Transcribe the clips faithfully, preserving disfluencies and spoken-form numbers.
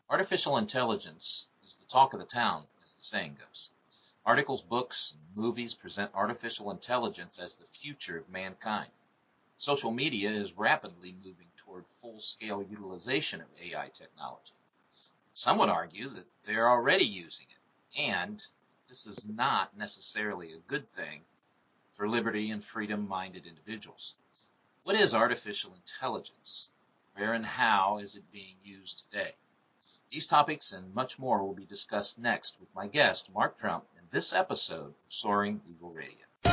Artificial intelligence is the talk of the town, as the saying goes. Articles, books, and movies present artificial intelligence as the future of mankind. Social media is rapidly moving toward full-scale utilization of A I technology. Some would argue that they're already using it, and this is not necessarily a good thing for liberty and freedom-minded individuals. What is artificial intelligence? Where and how is it being used today? These topics and much more will be discussed next with my guest, Mark Trump, in this episode of Soaring Eagle Radio.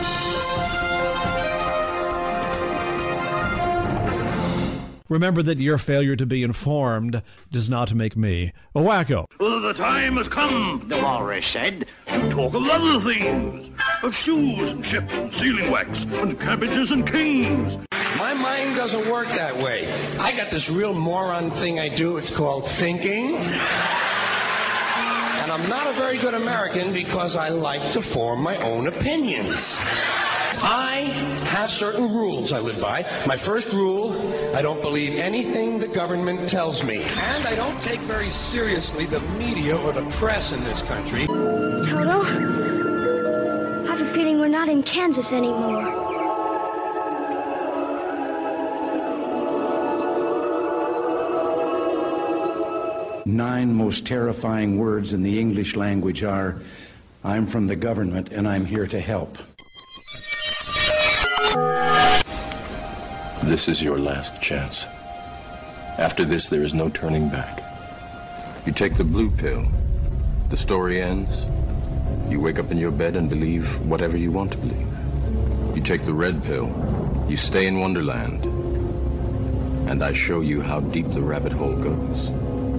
Remember that your failure to be informed does not make me a wacko. Well, the time has come, the walrus said, to talk of other things. Of shoes and ships and sealing wax and cabbages and kings. My mind doesn't work that way. I got this real moron thing I do. It's called thinking. And I'm not a very good American because I like to form my own opinions. I have certain rules I live by. My first rule, I don't believe anything the government tells me. And I don't take very seriously the media or the press in this country. Toto, I have a feeling we're not in Kansas anymore. Nine most terrifying words in the English language are, I'm from the government and I'm here to help. This is your last chance. After this, there is no turning back. You take the blue pill, the story ends. You wake up in your bed and believe whatever you want to believe. You take the red pill, you stay in Wonderland, and I show you how deep the rabbit hole goes.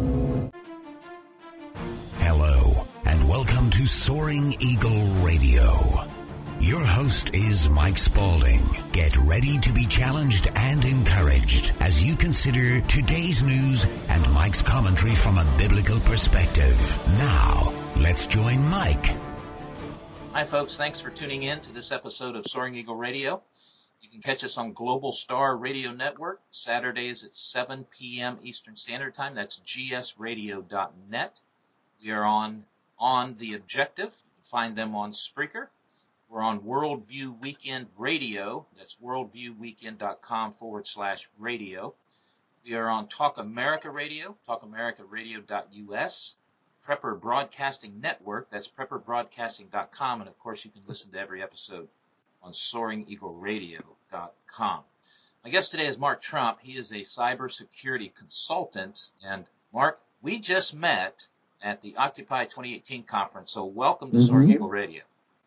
Hello, and welcome to Soaring Eagle Radio. Your host is Mike Spaulding. Get ready to be challenged and encouraged as you consider today's news and Mike's commentary from a biblical perspective. Now, let's join Mike. Hi, folks. Thanks for tuning in to this episode of Soaring Eagle Radio. You can catch us on Global Star Radio Network, Saturdays at seven p.m. Eastern Standard Time. That's g s radio dot net. We are on on The Objective. You can find them on Spreaker. We're on Worldview Weekend Radio. That's worldviewweekend.com forward slash radio. We are on Talk America Radio, talk america radio dot u s. Prepper Broadcasting Network. That's prepper broadcasting dot com. And, of course, you can listen to every episode on soaring eagle radio dot com. My guest today is Mark Trump. He is a cybersecurity consultant. And, Mark, we just met at the Occupy twenty eighteen conference. So welcome to mm-hmm. Soaring Eagle Radio.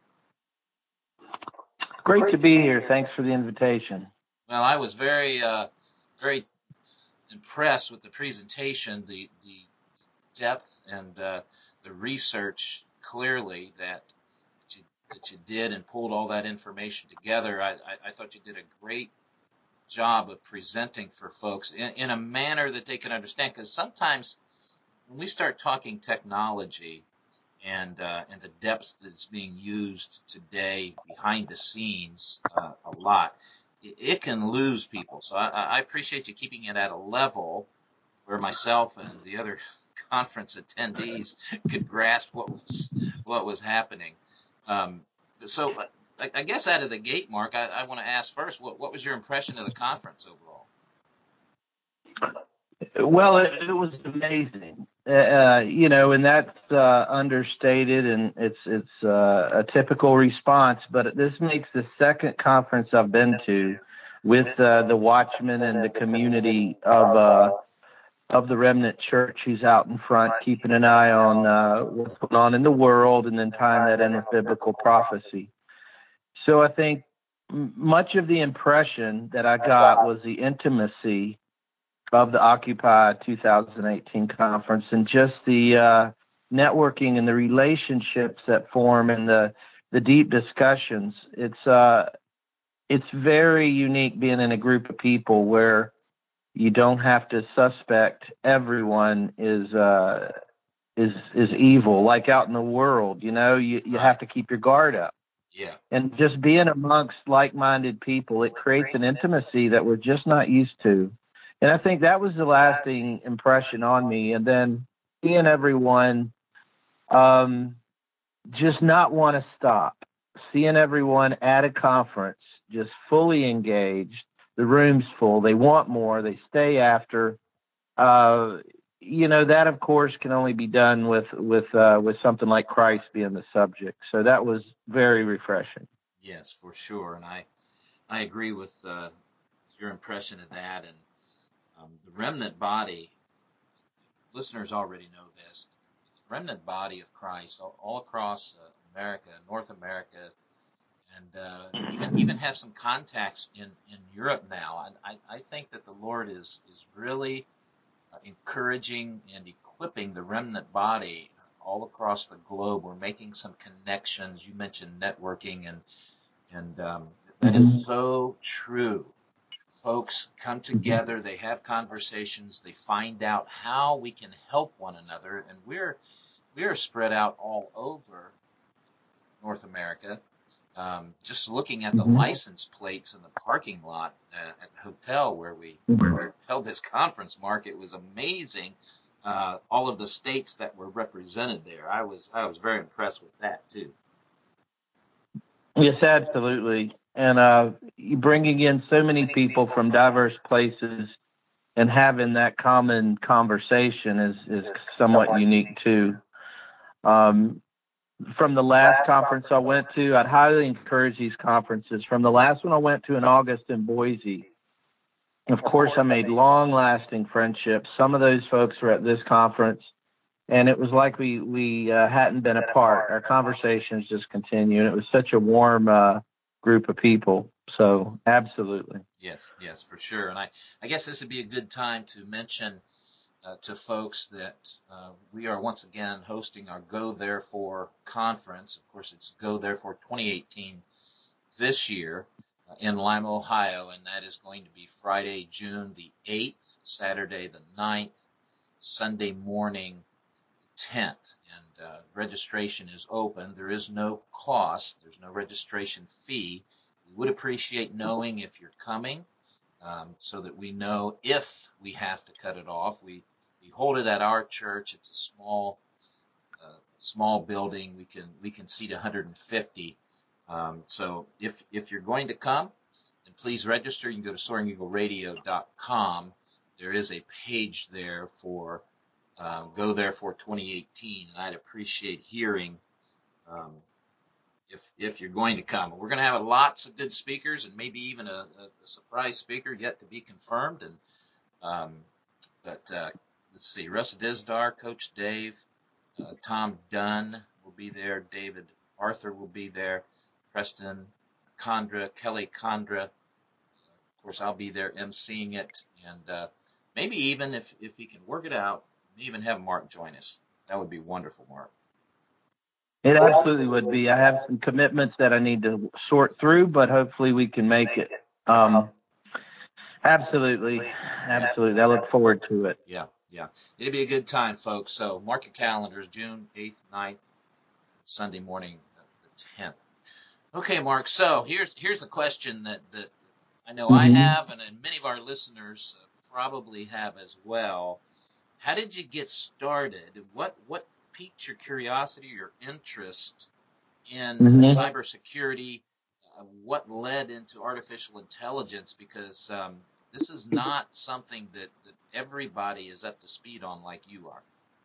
Great to be here. Thanks for the invitation. Well, I was very, uh, very impressed with the presentation, the the depth and uh, the research clearly that you, that you did and pulled all that information together. I, I, I thought you did a great job of presenting for folks in, in a manner that they can understand. Because sometimes when we start talking technology and uh, and the depths that's being used today behind the scenes uh, a lot, it, it can lose people. So I, I appreciate you keeping it at a level where myself and the other conference attendees could grasp what was what was happening. Um, so I, I guess out of the gate, Mark, I, I want to ask first, what, what was your impression of the conference overall? Well, it, it was amazing. Uh, you know, and that's uh, understated, and it's it's uh, a typical response. But this makes the second conference I've been to with uh, the Watchmen and the community of uh, of the Remnant Church, who's out in front, keeping an eye on uh, what's going on in the world, and then tying that in with biblical prophecy. So I think much of the impression that I got was the intimacy of the Occupy twenty eighteen conference, and just the uh, networking and the relationships that form and the the deep discussions. It's uh, it's very unique being in a group of people where you don't have to suspect everyone is uh, is is evil. Like out in the world, you know, you you have to keep your guard up. Yeah. And just being amongst like-minded people, it creates an intimacy that we're just not used to. And I think that was the lasting impression on me. And then seeing everyone um, just not want to stop, seeing everyone at a conference just fully engaged, the room's full, they want more, they stay after. Uh, you know, that of course can only be done with with uh, with something like Christ being the subject. So that was very refreshing. Yes, for sure, and I I agree with, uh, with your impression of that. And um, the remnant body, listeners already know this. The remnant body of Christ all, all across uh, America, North America, and uh, even even have some contacts in, in Europe now. And I, I think that the Lord is is really uh, encouraging and equipping the remnant body all across the globe. We're making some connections. You mentioned networking, and and um, that Mm-hmm. is so true. Folks come together, they have conversations, they find out how we can help one another, and we're we're spread out all over North America. Um, just looking at the Mm-hmm. license plates in the parking lot uh, at the hotel where we, where we held this conference, Mark, it was amazing. Uh, all of the states that were represented there. I was I was very impressed with that too. Yes, absolutely. And uh, bringing in so many people from diverse places and having that common conversation is, is somewhat unique too. Um, from the last conference I went to, I'd highly encourage these conferences. From the last one I went to in August in Boise, of course, I made long-lasting friendships. Some of those folks were at this conference, and it was like we we uh, hadn't been apart. Our conversations just continued. It was such a warm uh, group of people. So, absolutely. Yes, yes, for sure. And I, I guess this would be a good time to mention uh, to folks that uh, we are once again hosting our Go Therefore conference. Of course, it's Go Therefore twenty eighteen this year uh, in Lima, Ohio, and that is going to be Friday, June the eighth, Saturday the ninth, Sunday morning tenth. And uh, registration is open. There is no cost. There's no registration fee. We would appreciate knowing if you're coming, um, so that we know if we have to cut it off. We we hold it at our church. It's a small uh, small building. We can we can seat one hundred fifty. Um, so if if you're going to come, then please register. You can go to soaring eagle radio dot com. There is a page there for uh, Go Therefore twenty eighteen, and I'd appreciate hearing um, if if you're going to come. We're going to have lots of good speakers, and maybe even a, a, a surprise speaker yet to be confirmed. And um, but uh, let's see, Russ Dizdar, Coach Dave, uh, Tom Dunn will be there, David Arthur will be there, Preston Condra, Kelly Condra. Of course, I'll be there emceeing it, and uh, maybe even if if he can work it out, even have Mark join us. That would be wonderful, Mark. It absolutely would be. I have some commitments that I need to sort through, but hopefully we can make it. Um, absolutely. Absolutely. I look forward to it. Yeah, yeah. It'll be a good time, folks. So mark your calendars, June eighth, ninth, Sunday morning, the tenth. Okay, Mark. So here's here's the question that, that I know mm-hmm. I have, and, and many of our listeners uh, probably have as well. How did you get started? What what piqued your curiosity, your interest in mm-hmm. cybersecurity? Uh, what led into artificial intelligence? Because um, this is not something that, that everybody is up to speed on like you are.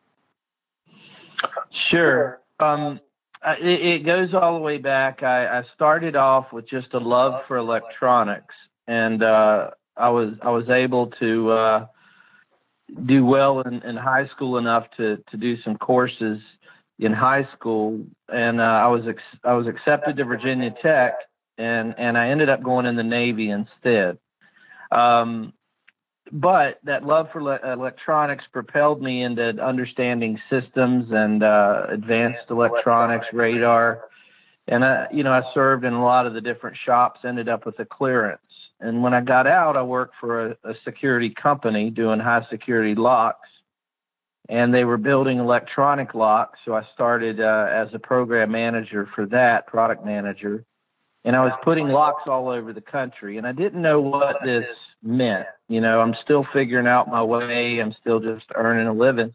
Sure. Um, it, it goes all the way back. I, I started off with just a love for electronics, and uh, I was I was able to uh, do well in, in high school enough to, to do some courses in high school, and uh, I was ex- I was accepted to Virginia Tech, and, and I ended up going in the Navy instead. Um, but that love for le- electronics propelled me into understanding systems and uh, advanced electronics, radar, and I, you know, I served in a lot of the different shops. Ended up with a clearance. And when I got out, I worked for a, a security company doing high security locks, and they were building electronic locks. So I started uh, as a program manager for that, product manager, and I was putting locks all over the country. And I didn't know what this meant. You know, I'm still figuring out my way. I'm still just earning a living.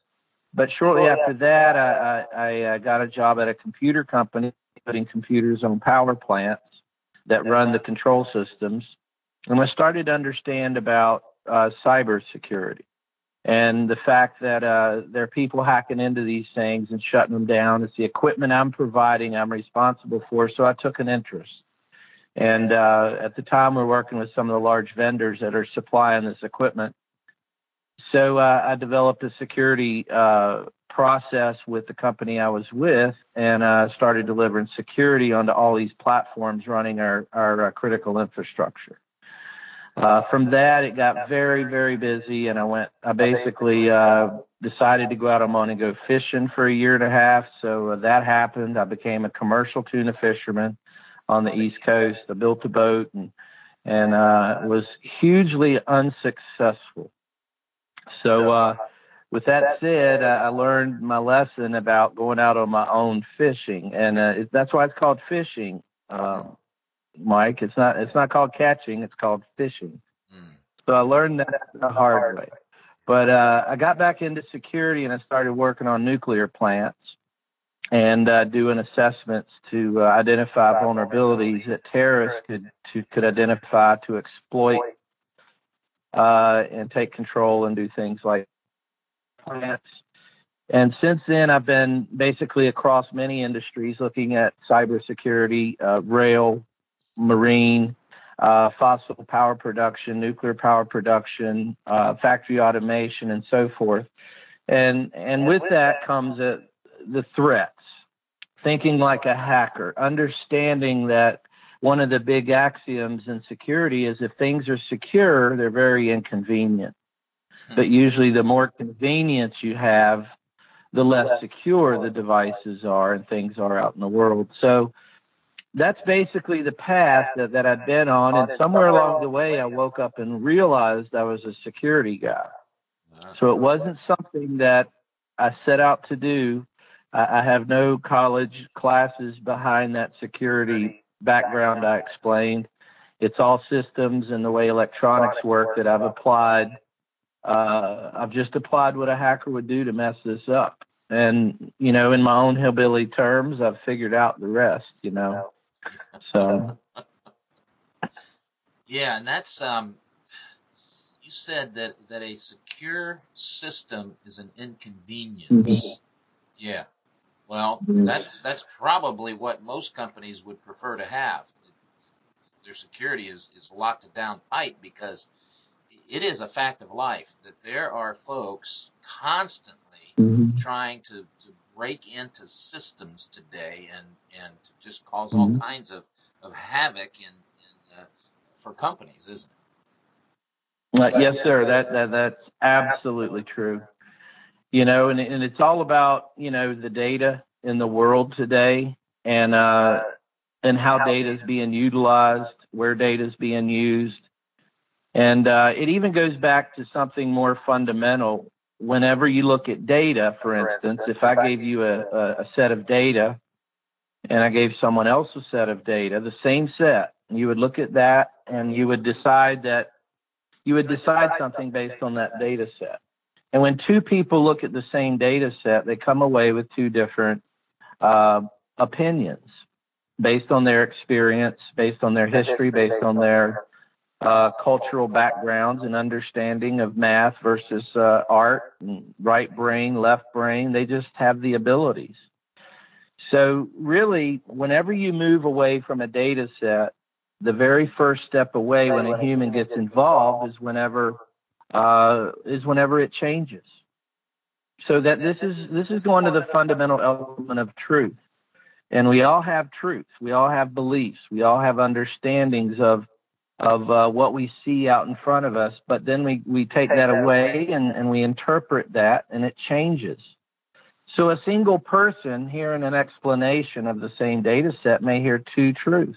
but shortly after that, I, I, I got a job at a computer company putting computers on power plants that run the control systems. And I started to understand about uh, cybersecurity and the fact that uh, there are people hacking into these things and shutting them down. It's the equipment I'm providing, I'm responsible for, so I took an interest. And uh, at the time, we're working with some of the large vendors that are supplying this equipment. So uh, I developed a security uh, process with the company I was with, and uh, started delivering security onto all these platforms running our, our uh, critical infrastructure. Uh, from that, it got very, very busy, and I went. I basically uh, decided to go out on my own and go fishing for a year and a half. So uh, that happened. I became a commercial tuna fisherman on the East Coast. I built a boat and and uh, was hugely unsuccessful. So uh, with that said, I learned my lesson about going out on my own fishing, and uh, it, that's why it's called fishing. Um, Mike, it's not it's not called catching, it's called fishing. Mm. So I learned that the hard way. But uh, I got back into security, and I started working on nuclear plants and uh, doing assessments to uh, identify vulnerabilities that terrorists could to, could identify to exploit uh, and take control and do things like plants. And since then, I've been basically across many industries looking at cybersecurity, uh, rail, marine, uh, fossil power production, nuclear power production, uh, factory automation, and so forth. And and with that comes a, the threats, thinking like a hacker, understanding that one of the big axioms in security is if things are secure, they're very inconvenient. But usually the more convenience you have, the less secure the devices are and things are out in the world. So that's basically the path that, that I'd been on. And somewhere along the way, I woke up and realized I was a security guy. So it wasn't something that I set out to do. I, I have no college classes behind that security background I explained. It's all systems and the way electronics work that I've applied. Uh, I've just applied what a hacker would do to mess this up. And, you know, in my own hillbilly terms, I've figured out the rest, you know. So. Yeah, and that's, um, you said that, that a secure system is an inconvenience. Mm-hmm. Yeah. Well, mm-hmm. that's that's probably what most companies would prefer to have. Their security is, is locked down tight because it is a fact of life that there are folks constantly mm-hmm. trying to, to break into systems today and, and to just cause mm-hmm. all kinds of, of havoc in, in uh, for companies, isn't it? Uh, yes, sir. That, that that's absolutely true. You know, and and it's all about, you know, the data in the world today and uh, and how data is being utilized, where data is being used. And uh, it even goes back to something more fundamental. Whenever you look at data, for instance, if I gave you a, a set of data and I gave someone else a set of data, the same set, you would look at that and you would decide that you would decide something based on that data set. And when two people look at the same data set, they come away with two different uh, opinions based on their experience, based on their history, based on their Uh, cultural backgrounds and understanding of math versus uh, art, and right brain, left brain. They just have the abilities. So really, whenever you move away from a data set, the very first step away when a human gets involved is whenever uh, is whenever it changes. So that this is this is going to the fundamental element of truth. And we all have truths. We all have beliefs. We all have understandings of of uh, what we see out in front of us, but then we, we take that away and, and we interpret that and it changes. So a single person hearing an explanation of the same data set may hear two truths.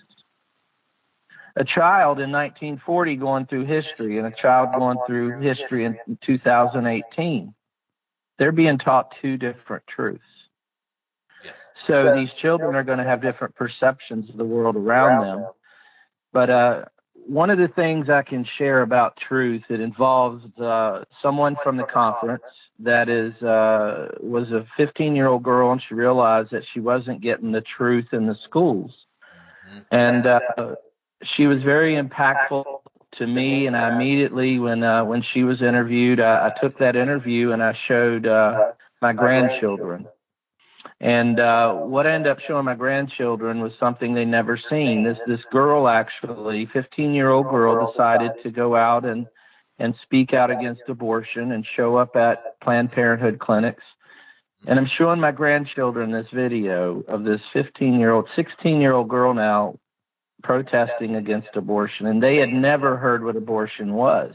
A child in nineteen forty going through history and a child going through history in two thousand eighteen, they're being taught two different truths. Yes. So these children are going to have different perceptions of the world around them. But uh, one of the things I can share about truth, it involves uh, someone from the conference that is uh, was a fifteen-year-old girl, and she realized that she wasn't getting the truth in the schools. Mm-hmm. And uh, she was very impactful to me, and I immediately, when uh, when she was interviewed, I, I took that interview and I showed uh, my grandchildren. And uh, what I ended up showing my grandchildren was something they never seen. This this girl, actually, fifteen-year-old girl, decided to go out and and speak out against abortion and show up at Planned Parenthood clinics. And I'm showing my grandchildren this video of this fifteen-year-old, sixteen-year-old girl now protesting against abortion, and they had never heard what abortion was.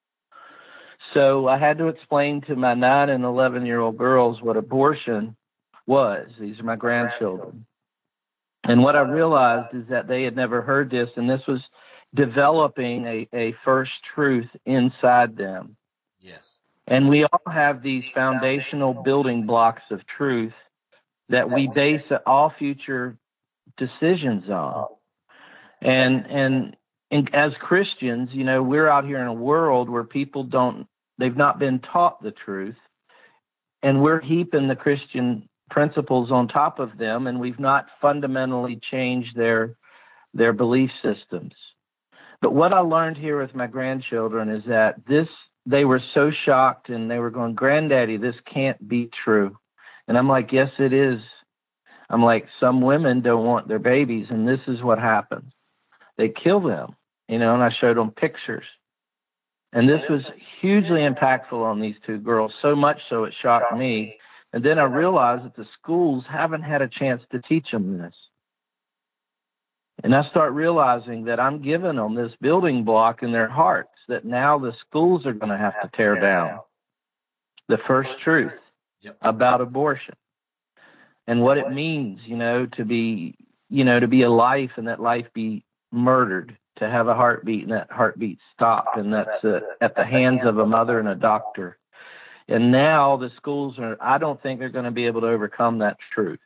So I had to explain to my nine and eleven-year-old girls what abortion was. These are my grandchildren. And what I realized is that they had never heard this, and this was developing a, a first truth inside them. Yes. And we all have these foundational building blocks of truth that we base all future decisions on. And, and and as Christians, you know, we're out here in a world where people don't, they've not been taught the truth, and we're heaping the Christian principles on top of them, and we've not fundamentally changed their their belief systems. But what I learned here with my grandchildren is that this, they were so shocked, and they were going, "Granddaddy, this can't be true." And I'm like, "Yes, it is." I'm like, "Some women don't want their babies, and this is what happens. They kill them," you know, and I showed them pictures. And this was hugely impactful on these two girls, so much so it shocked me. And then I realized that the schools haven't had a chance to teach them this. And I start realizing that I'm giving them this building block in their hearts that now the schools are going to have to tear down. The first truth yep. about abortion and what it means, you know, to be, you know, to be a life and that life be murdered, to have a heartbeat and that heartbeat stopped, and that's uh, at the hands of a mother and a doctor. And now the schools are, I don't think they're going to be able to overcome that truth.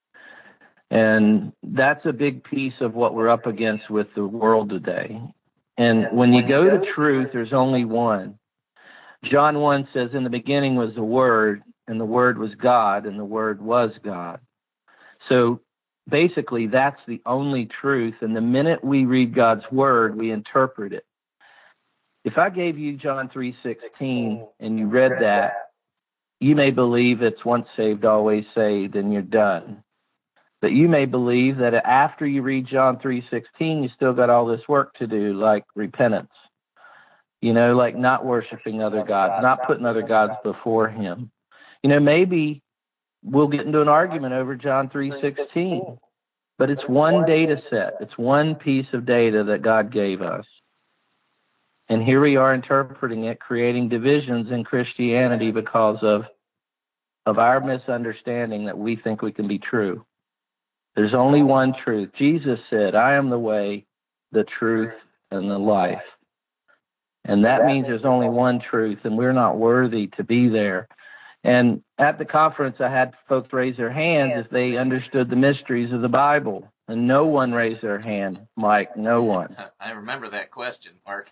And that's a big piece of what we're up against with the world today. And when you go to truth, there's only one. John one says, "In the beginning was the Word, and the Word was God, and the Word was God." So basically, that's the only truth. And the minute we read God's Word, we interpret it. If I gave you John three sixteen and you read that, you may believe it's once saved, always saved, and you're done. But you may believe that after you read John three sixteen, you still got all this work to do, like repentance, you know, like not worshiping other gods, not putting other gods before him. You know, maybe we'll get into an argument over John three sixteen, but it's one data set. It's one piece of data that God gave us. And here we are interpreting it, creating divisions in Christianity because of, of our misunderstanding that we think we can be true. There's only one truth. Jesus said, "I am the way, the truth, and the life." And that means there's only one truth, and we're not worthy to be there. And at the conference, I had folks raise their hands if they understood the mysteries of the Bible. And no one raised their hand, Mike, no one. I remember that question, Mark.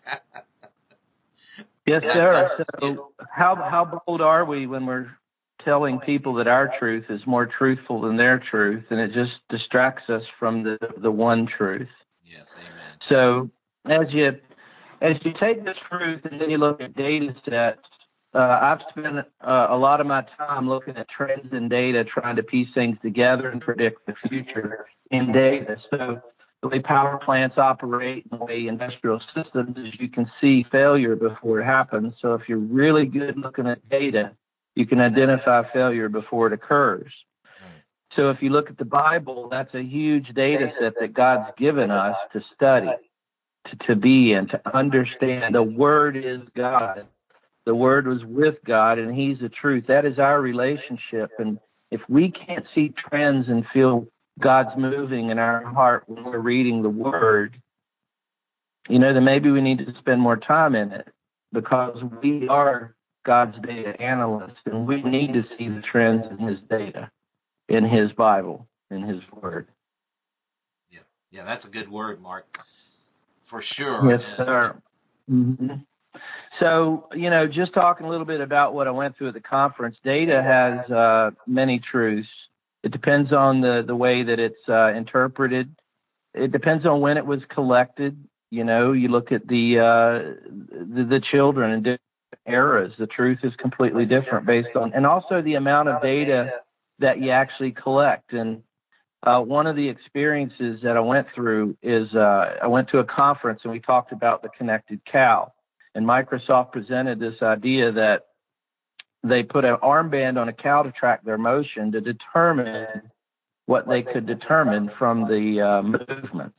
Yes, sir. So how how bold are we when we're telling people that our truth is more truthful than their truth, and it just distracts us from the, the one truth? Yes, amen. So as you as you take this truth and then you look at data sets, uh, I've spent uh, a lot of my time looking at trends in data, trying to piece things together and predict the future in data. So the way power plants operate and the way industrial systems is you can see failure before it happens. So if you're really good looking at data, you can identify failure before it occurs. So if you look at the Bible, that's a huge data set that God's given us to study, to, to be in, to understand. The Word is God. The Word was with God, and He's the truth. That is our relationship. And if we can't see trends and feel God's moving in our heart when we're reading the Word, you know, then maybe we need to spend more time in it, because we are God's data analysts, and we need to see the trends in His data, in His Bible, in His Word. Yeah, yeah, that's a good word, Mark, for sure. Yes, sir. Mm-hmm. So, you know, just talking a little bit about what I went through at the conference, data has uh, many truths. It depends on the, the way that it's uh, interpreted. It depends on when it was collected. You know, you look at the, uh, the, the children in different eras. The truth is completely different based on, and also the amount of data that you actually collect. And uh, one of the experiences that I went through is uh, I went to a conference and we talked about the connected cow. And Microsoft presented this idea that they put an armband on a cow to track their motion to determine what they could determine from the uh, movements.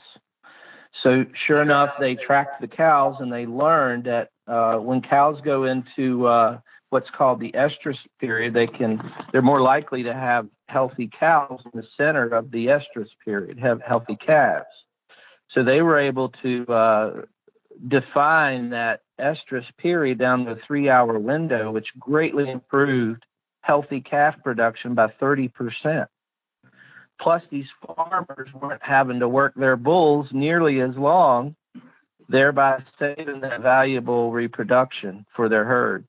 So sure enough, they tracked the cows and they learned that uh, when cows go into uh, what's called the estrus period, they can, they're more likely to have healthy cows in the center of the estrus period, have healthy calves. So they were able to uh, define that estrus period down to a three-hour window, which greatly improved healthy calf production by thirty percent. Plus, these farmers weren't having to work their bulls nearly as long, thereby saving that valuable reproduction for their herd.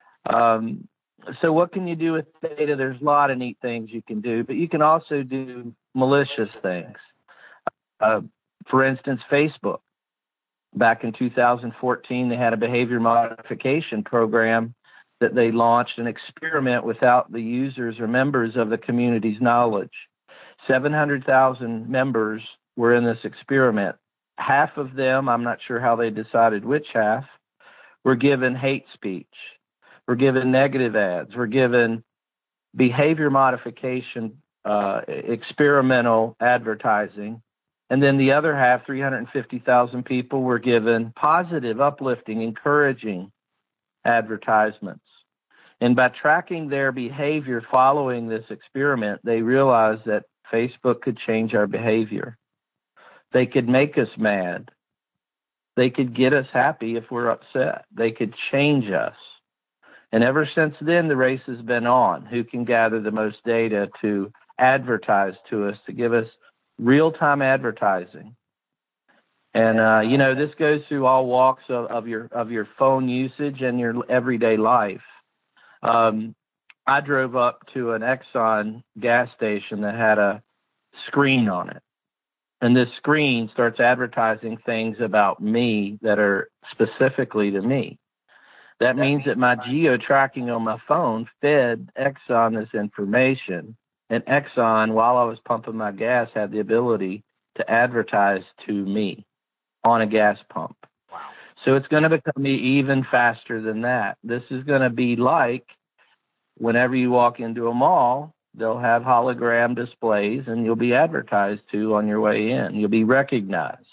Um, so what can you do with data? There's a lot of neat things you can do, but you can also do malicious things. Uh, for instance, Facebook. Back in two thousand fourteen, they had a behavior modification program that they launched, an experiment without the users or members of the community's knowledge. seven hundred thousand members were in this experiment. Half of them, I'm not sure how they decided which half, were given hate speech, were given negative ads, were given behavior modification, uh, experimental advertising. And then the other half, three hundred fifty thousand people, were given positive, uplifting, encouraging advertisements. And by tracking their behavior following this experiment, they realized that Facebook could change our behavior. They could make us mad. They could get us happy if we're upset. They could change us. And ever since then, the race has been on. Who can gather the most data to advertise to us, to give us real-time advertising? And, uh, you know, this goes through all walks of, of your of your phone usage and your everyday life. Um, I drove up to an Exxon gas station that had a screen on it. And this screen starts advertising things about me that are specifically to me. That means that my geo-tracking on my phone fed Exxon this information. And Exxon, while I was pumping my gas, had the ability to advertise to me on a gas pump. Wow. So it's going to become even faster than that. This is going to be like whenever you walk into a mall, they'll have hologram displays and you'll be advertised to on your way in. You'll be recognized.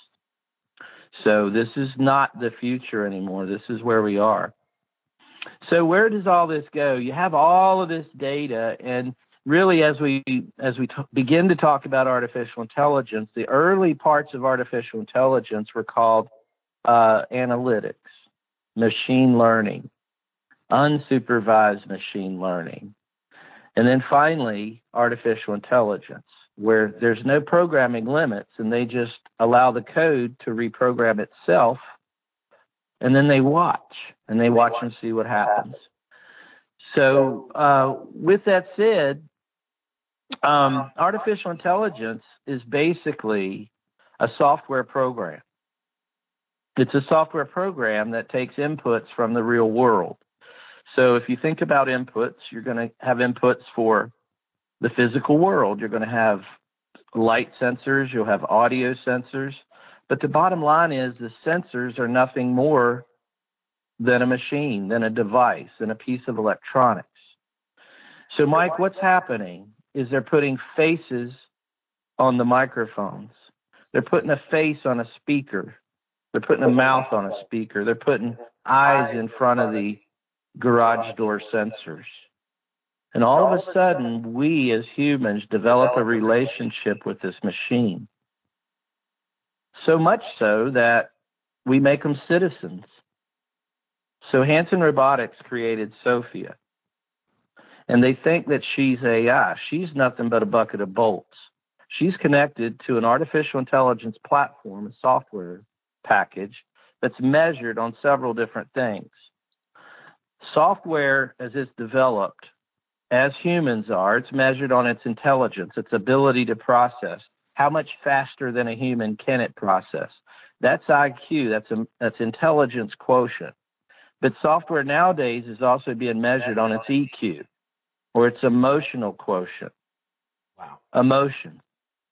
So this is not the future anymore. This is where we are. So where does all this go? You have all of this data, and really as we as we t- begin to talk about artificial intelligence, the early parts of artificial intelligence were called uh, analytics, machine learning, unsupervised machine learning. And then finally, artificial intelligence, where there's no programming limits and they just allow the code to reprogram itself. And then they watch and they watch and see what happens. So uh, with that said, um, artificial intelligence is basically a software program. It's a software program that takes inputs from the real world. So if you think about inputs, you're going to have inputs for the physical world. You're going to have light sensors. You'll have audio sensors. But the bottom line is the sensors are nothing more than a machine, than a device, than a piece of electronics. So, Mike, what's happening is they're putting faces on the microphones. They're putting a face on a speaker. They're putting a mouth on a speaker. They're putting eyes in front of the garage door sensors. And all of a sudden, we as humans develop a relationship with this machine. So much so that we make them citizens. So Hanson Robotics created Sophia. And they think that she's A I. She's nothing but a bucket of bolts. She's connected to an artificial intelligence platform, a software package, that's measured on several different things. Software, as it's developed, as humans are, it's measured on its intelligence, its ability to process. How much faster than a human can it process? That's I Q. That's a, that's intelligence quotient. But software nowadays is also being measured on its E Q, or its emotional quotient. Wow. Emotion.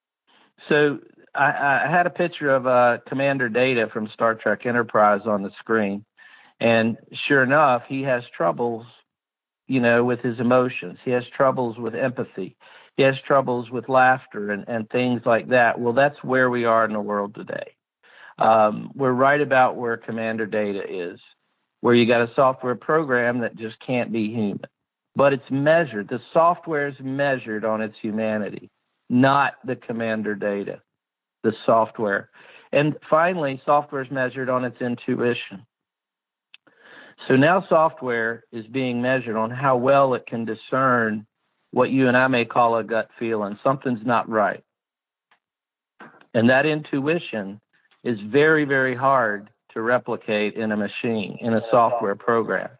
So I, I had a picture of uh, Commander Data from Star Trek Enterprise on the screen, and sure enough, he has troubles, you know, with his emotions. He has troubles with empathy. He has troubles with laughter and, and things like that. Well, that's where we are in the world today. Um, we're right about where Commander Data is, where you got a software program that just can't be human. But it's measured. The software is measured on its humanity, not the Commander Data, the software. And finally, software is measured on its intuition. So now software is being measured on how well it can discern what you and I may call a gut feeling. Something's not right. And that intuition is very, very hard to replicate in a machine, in a software program.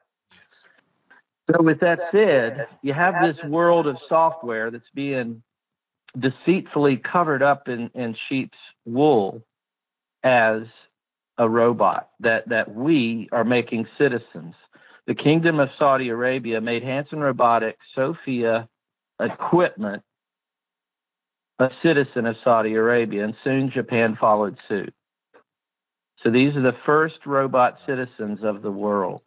So with that said, you have this world of software that's being deceitfully covered up in, in sheep's wool as a robot that, that we are making citizens. The Kingdom of Saudi Arabia made Hanson Robotics, Sophia Equipment, a citizen of Saudi Arabia, and soon Japan followed suit. So these are the first robot citizens of the world.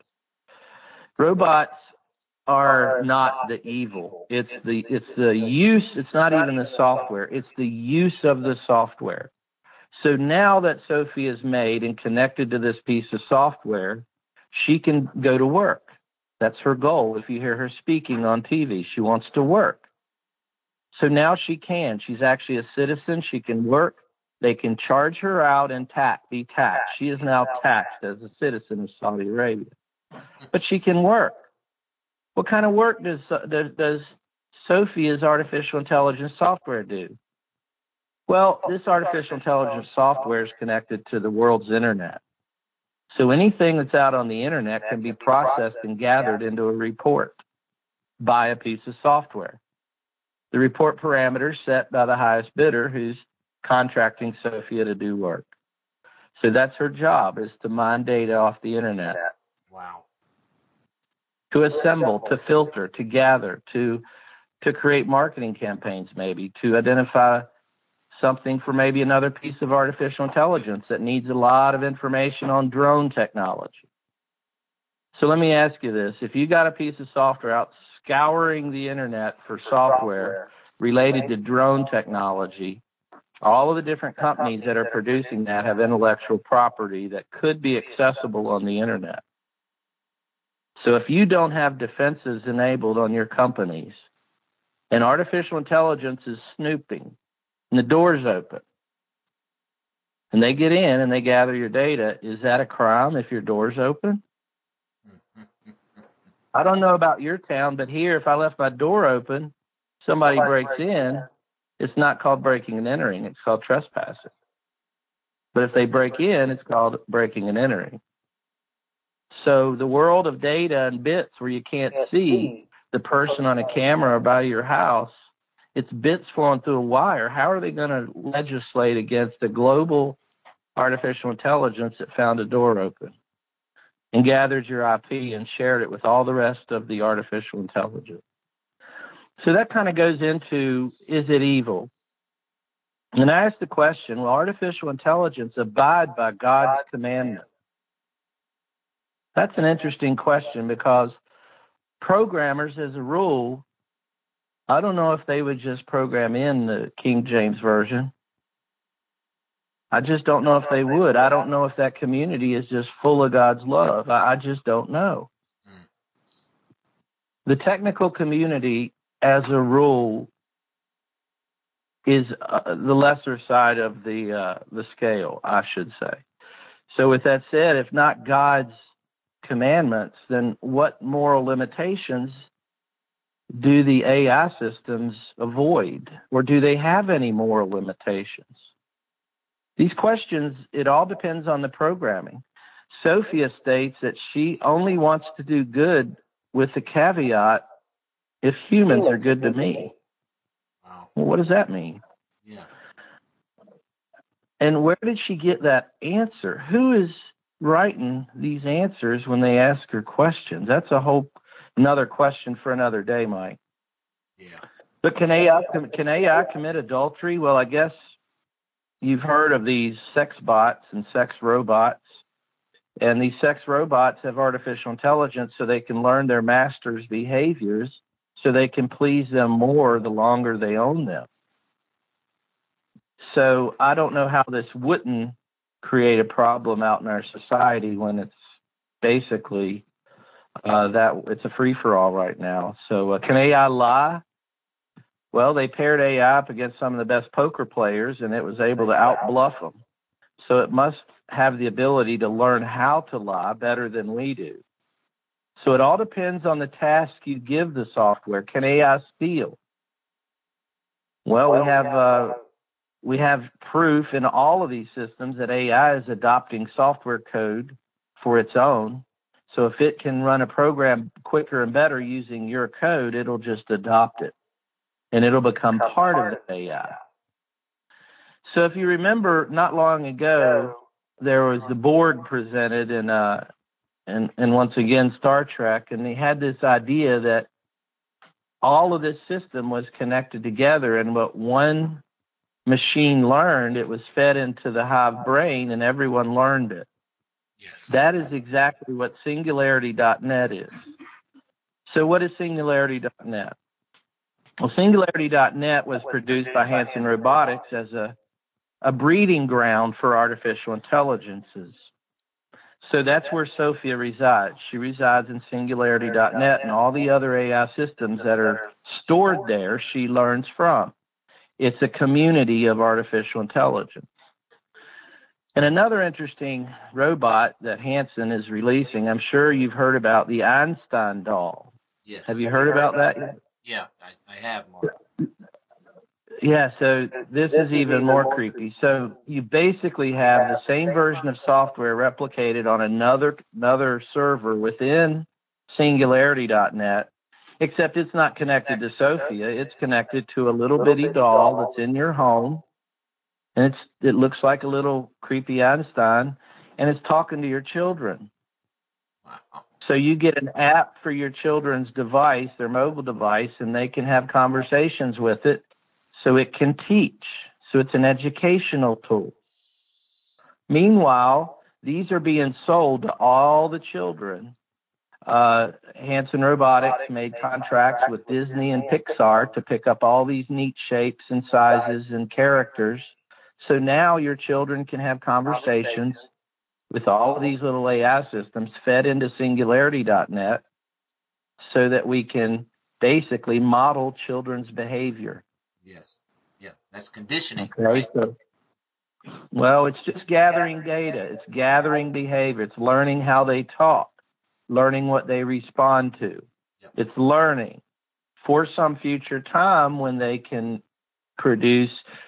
Robots are not the evil. It's the it's the use, it's not even the software, it's the use of the software. So now that Sophie is made and connected to this piece of software, she can go to work. That's her goal. If you hear her speaking on T V, she wants to work. So now she can. She's actually a citizen. She can work. They can charge her out and tax, be taxed. She is now taxed as a citizen of Saudi Arabia. But she can work. What kind of work does, does, does Sophia's artificial intelligence software do? Well, this artificial intelligence software is connected to the world's internet. So anything that's out on the internet can be processed and gathered into a report by a piece of software. The report parameters set by the highest bidder who's contracting Sophia to do work. So that's her job, is to mine data off the internet. Wow. To assemble, to filter, to gather, to to create marketing campaigns maybe, to identify something for maybe another piece of artificial intelligence that needs a lot of information on drone technology. So let me ask you this. If you got a piece of software out scouring the internet for software related to drone technology, all of the different companies that are producing that have intellectual property that could be accessible on the internet. So if you don't have defenses enabled on your companies and artificial intelligence is snooping and the door's open and they get in and they gather your data, is that a crime if your door's open? I don't know about your town, but here, if I left my door open, somebody breaks in, it's not called breaking and entering, it's called trespassing. But if they break in, it's called breaking and entering. So the world of data and bits where you can't see the person on a camera by your house, it's bits flowing through a wire. How are they going to legislate against the global artificial intelligence that found a door open and gathered your I P and shared it with all the rest of the artificial intelligence? So that kind of goes into, is it evil? And I ask the question, will artificial intelligence abide by God's commandment? That's an interesting question, because programmers, as a rule, I don't know if they would just program in the King James Version. I just don't know if they would. I don't know if that community is just full of God's love. I, I just don't know. Mm. The technical community, as a rule, is uh, the lesser side of the uh, the scale, I should say. So with that said, if not God's commandments, then what moral limitations do the A I systems avoid? Or do they have any moral limitations? These questions, it all depends on the programming. Sophia states that she only wants to do good with the caveat, if humans are good to me. Wow. Well, what does that mean? Yeah. And where did she get that answer? Who is writing these answers when they ask her questions? That's a whole another question for another day, Mike. Yeah. But can A I can A I commit adultery? Well, I guess you've heard of these sex bots and sex robots. And these sex robots have artificial intelligence so they can learn their master's behaviors so they can please them more the longer they own them. So I don't know how this wouldn't create a problem out in our society when it's basically uh, that it's a free-for-all right now. So uh, can A I lie? Well, they paired A I up against some of the best poker players, and it was able to out-bluff them. So it must have the ability to learn how to lie better than we do. So it all depends on the task you give the software. Can A I steal? Well, we have uh, we have proof in all of these systems that A I is adopting software code for its own. So if it can run a program quicker and better using your code, it'll just adopt it, and it'll become part of the A I. So if you remember, not long ago, there was the Borg presented in, uh, and, and once again, Star Trek, and they had this idea that all of this system was connected together, and what one machine learned, it was fed into the hive brain, and everyone learned it. Yes. That is exactly what Singularity dot net is. So what is Singularity dot net? Well, Singularity dot net was produced by Hanson Robotics as a a breeding ground for artificial intelligences. So that's where Sophia resides. She resides in Singularity dot net, and all the other A I systems that are stored there, she learns from. It's a community of artificial intelligence. And another interesting robot that Hanson is releasing, I'm sure you've heard about the Einstein doll. Yes. Have you heard about that yet? Yeah, I, I have, Mark. Yeah, so this is even more creepy. So you basically have the same version of software replicated on another another server within Singularity dot net, except it's not connected to Sophia. It's connected to a little bitty doll that's in your home, and it's it looks like a little creepy Einstein, and it's talking to your children. Wow. So you get an app for your children's device, their mobile device, and they can have conversations with it. So it can teach. So it's an educational tool. Meanwhile, these are being sold to all the children. Uh, Hanson Robotics made contracts with Disney and Pixar to pick up all these neat shapes and sizes and characters. So now your children can have conversations with all of these little A I systems fed into Singularity dot net so that we can basically model children's behavior. Yes. Yeah. That's conditioning. Okay. Right? So, well, it's just gathering data. It's gathering behavior. It's learning how they talk, learning what they respond to. Yep. It's learning for some future time when they can produce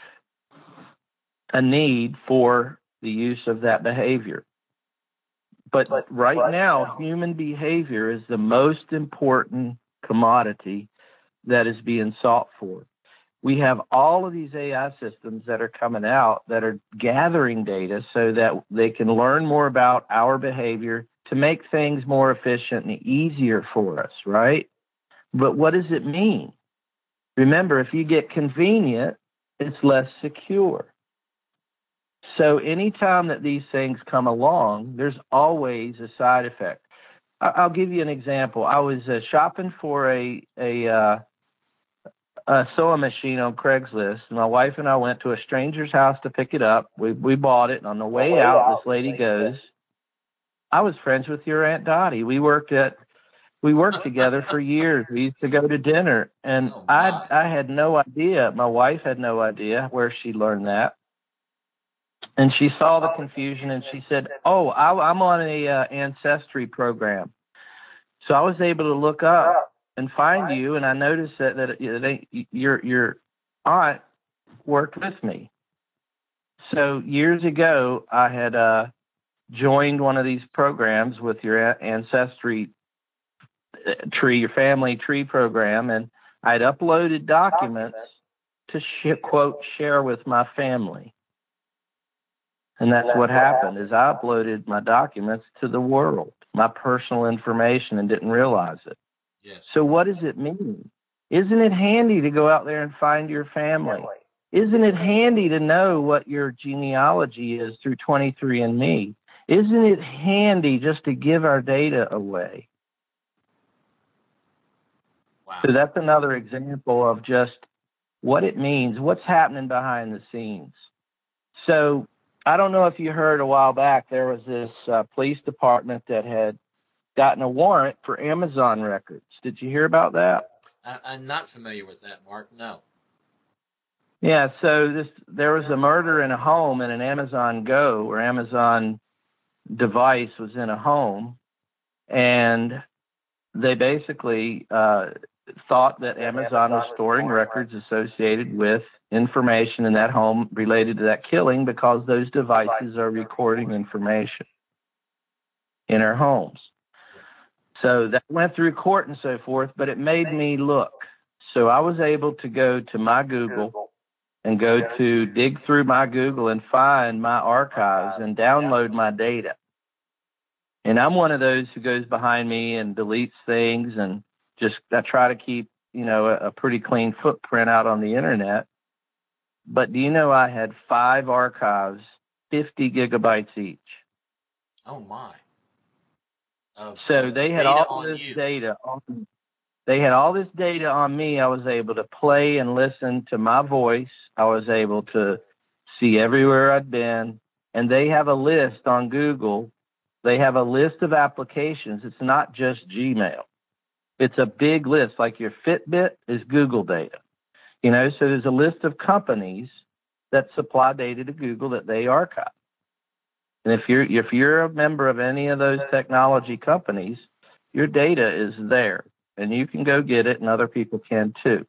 a need for the use of that behavior. But, but right, right now, now, human behavior is the most important commodity that is being sought for. We have all of these A I systems that are coming out that are gathering data so that they can learn more about our behavior to make things more efficient and easier for us, right? But what does it mean? Remember, if you get convenient, it's less secure. So anytime that these things come along, there's always a side effect. I'll give you an example. I was uh, shopping for a a, uh, a sewing machine on Craigslist. My wife and I went to a stranger's house to pick it up. We we bought it. And on the way out, this lady goes, "I was friends with your Aunt Dottie. We worked at we worked together for years. We used to go to dinner." And Oh, I I had no idea. My wife had no idea where she learned that. And she saw the confusion, and she said, "Oh, I, I'm on a uh, ancestry program." So I was able to look up and find you, and I noticed that that they, your your aunt worked with me. So years ago, I had uh, joined one of these programs with your ancestry tree, your family tree program, and I'd uploaded documents to sh- quote share with my family. And that's what happened is I uploaded my documents to the world, my personal information, and didn't realize it. Yes. So what does it mean? Isn't it handy to go out there and find your family? Isn't it handy to know what your genealogy is through twenty-three and me? Isn't it handy just to give our data away? Wow. So that's another example of just what it means, what's happening behind the scenes. So I don't know if you heard a while back, there was this uh, police department that had gotten a warrant for Amazon records. Did you hear about that? I, I'm not familiar with that, Mark. No. Yeah, so this there was a murder in a home in an Amazon Go or Amazon device was in a home, and they basically uh, thought that Amazon was storing records associated with information in that home related to that killing because those devices are recording information in our homes. So that went through court and so forth, but it made me look. So I was able to go to my Google and go to dig through my Google and find my archives and download my data. And I'm one of those who goes behind me and deletes things, and just I try to keep, you know, a, a pretty clean footprint out on the internet. But do you know I had five archives, fifty gigabytes each. Oh my. Of, so of they had all this you. data on They had all this data on me. I was able to play and listen to my voice. I was able to see everywhere I'd been. And they have a list on Google. They have a list of applications. It's not just Gmail. It's a big list. Like your Fitbit is Google data. You know, so there's a list of companies that supply data to Google that they archive. And if you're if you're a member of any of those technology companies, your data is there. And you can go get it, and other people can too.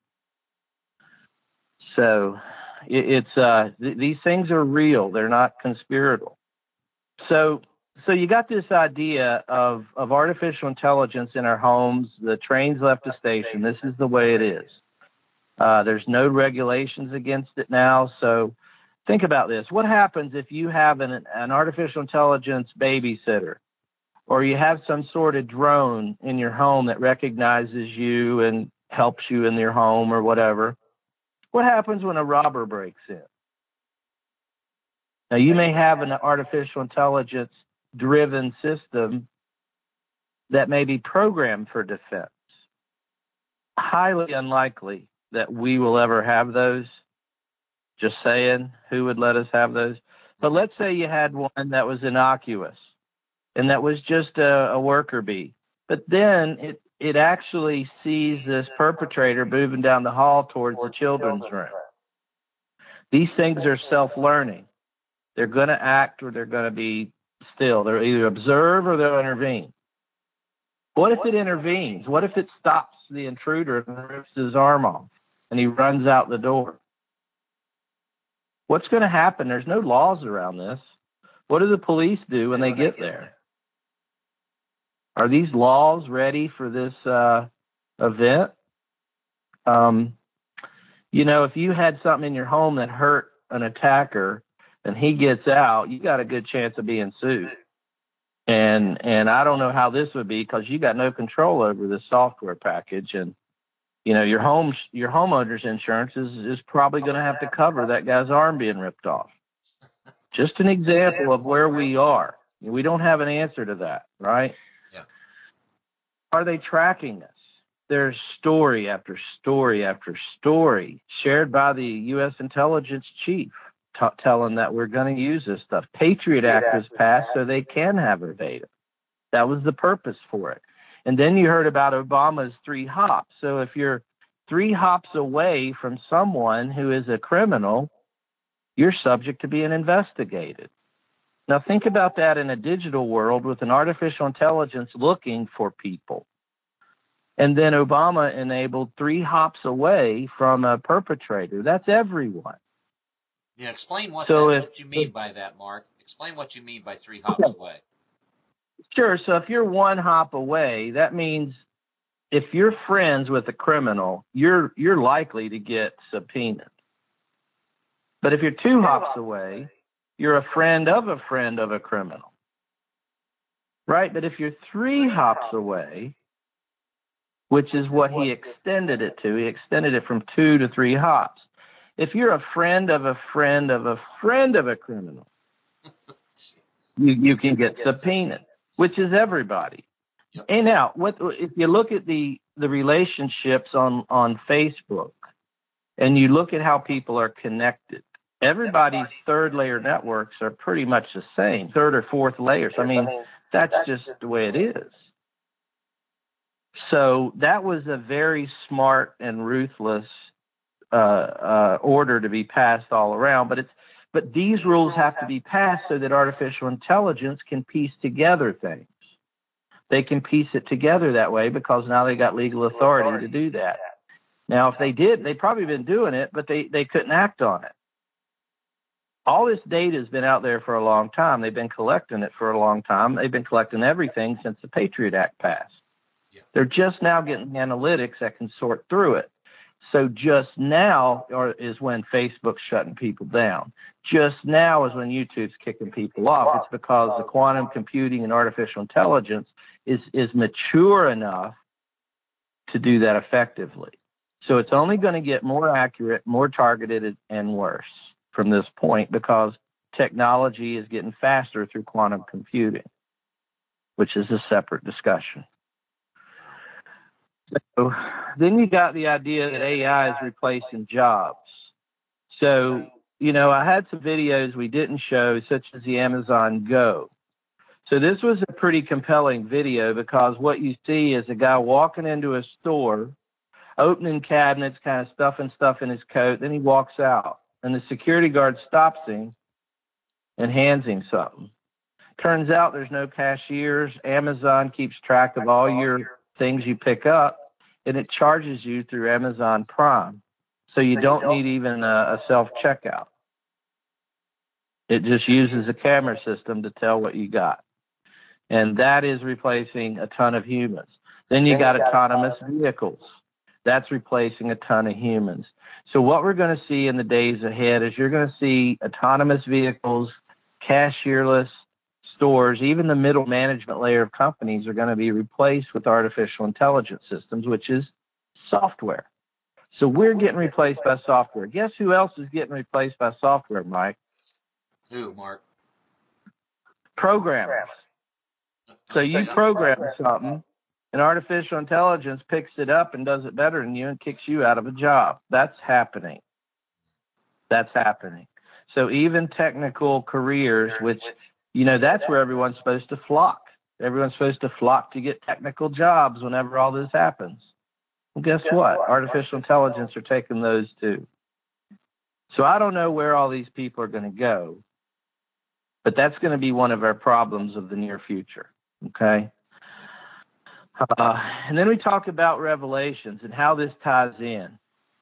So it, it's uh, th- these things are real; they're not conspiratorial. So, so you got this idea of of artificial intelligence in our homes. The train's left the station. This is the way it is. Uh, there's no regulations against it now. So, think about this: what happens if you have an an artificial intelligence babysitter? Or you have some sort of drone in your home that recognizes you and helps you in your home or whatever. What happens when a robber breaks in? Now, you may have an artificial intelligence driven system that may be programmed for defense. Highly unlikely that we will ever have those. Just saying, who would let us have those? But let's say you had one that was innocuous, and that was just a, a worker bee. But then it, it actually sees this perpetrator moving down the hall towards the children's room. These things are self-learning. They're going to act or they're going to be still. They'll either observe or they'll intervene. What if it intervenes? What if it stops the intruder and rips his arm off and he runs out the door? What's going to happen? There's no laws around this. What do the police do when they get there? Are these laws ready for this uh, event? Um, you know, if you had something in your home that hurt an attacker and he gets out, you got a good chance of being sued. And and I don't know how this would be because you got no control over this software package. And, you know, your home your homeowner's insurance is, is probably going to have to cover that guy's arm being ripped off. Just an example of where we are. We don't have an answer to that, right? Are they tracking us? There's story after story after story shared by the U S intelligence chief t- telling that we're going to use this stuff. Patriot Act was passed so they can have our data. That was the purpose for it. And then you heard about Obama's three hops. So if you're three hops away from someone who is a criminal, you're subject to being investigated. Now, think about that in a digital world with an artificial intelligence looking for people. And then Obama enabled three hops away from a perpetrator. That's everyone. Yeah, explain what, so that, if, what you mean by that, Mark. Explain what you mean by three hops away. Sure. So if you're one hop away, that means if you're friends with a criminal, you're you're likely to get subpoenaed. But if you're two hops away, you're a friend of a friend of a criminal. Right? But if you're three hops away, which is what he extended it to, he extended it from two to three hops. If you're a friend of a friend of a friend of a criminal, you, you can get subpoenaed, which is everybody. Yep. And now, what if you look at the, the relationships on, on Facebook and you look at how people are connected, everybody's third layer networks are pretty much the same, third or fourth layers. I mean, that's just the way it is. So that was a very smart and ruthless uh, uh, order to be passed all around. But it's but these rules have to be passed so that artificial intelligence can piece together things. They can piece it together that way because now they got legal authority to do that. Now, if they did, they'd probably been doing it, but they, they couldn't act on it. All this data has been out there for a long time. They've been collecting it for a long time. They've been collecting everything since the Patriot Act passed. Yeah. They're just now getting analytics that can sort through it. So just now is when Facebook's shutting people down. Just now is when YouTube's kicking people off. It's because the quantum computing and artificial intelligence is, is mature enough to do that effectively. So it's only going to get more accurate, more targeted, and worse from this point because technology is getting faster through quantum computing, which is a separate discussion. So then you got the idea that A I is replacing jobs. So, you know, I had some videos we didn't show, such as the Amazon Go. So this was a pretty compelling video because what you see is a guy walking into a store, opening cabinets, kind of stuffing stuff in his coat. Then he walks out, and the security guard stops him and hands him something. Turns out there's no cashiers. Amazon keeps track of all your things you pick up, and it charges you through Amazon Prime. So you don't need even a, a self-checkout. It just uses a camera system to tell what you got. And that is replacing a ton of humans. Then you got autonomous vehicles. That's replacing a ton of humans. So what we're going to see in the days ahead is you're going to see autonomous vehicles, cashierless stores, even the middle management layer of companies are going to be replaced with artificial intelligence systems, which is software. So we're getting replaced by software. Guess who else is getting replaced by software, Mike? Who, Mark? Programmers. So you program something, and artificial intelligence picks it up and does it better than you and kicks you out of a job. That's happening. That's happening. So even technical careers, which, you know, that's where everyone's supposed to flock. Everyone's supposed to flock to get technical jobs whenever all this happens. Well, guess what? Artificial intelligence are taking those too. So I don't know where all these people are going to go, but that's going to be one of our problems of the near future. Okay. Uh, and then we talk about Revelations and how this ties in.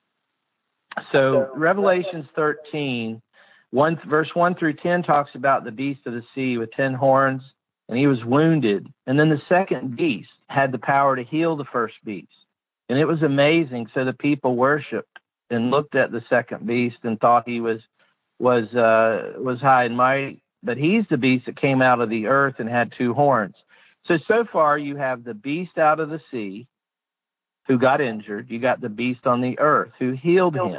So Revelations thirteen, one, verse one through ten talks about the beast of the sea with ten horns, and he was wounded. And then the second beast had the power to heal the first beast. And it was amazing. So the people worshiped and looked at the second beast and thought he was was uh, was high and mighty. But he's the beast that came out of the earth and had two horns. So, so far you have the beast out of the sea who got injured. You got the beast on the earth who healed him.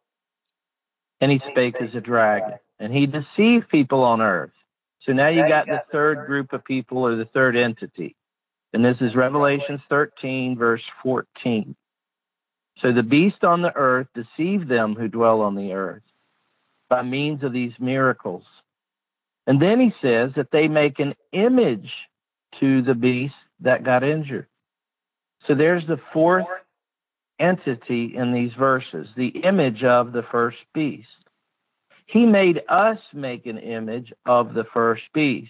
And he spake as a dragon. And he deceived people on earth. So now you got the third group of people, or the third entity. And this is Revelation thirteen, verse fourteen. So the beast on the earth deceived them who dwell on the earth by means of these miracles. And then he says that they make an image to the beast that got injured. So there's the fourth entity in these verses, the image of the first beast. He made us make an image of the first beast.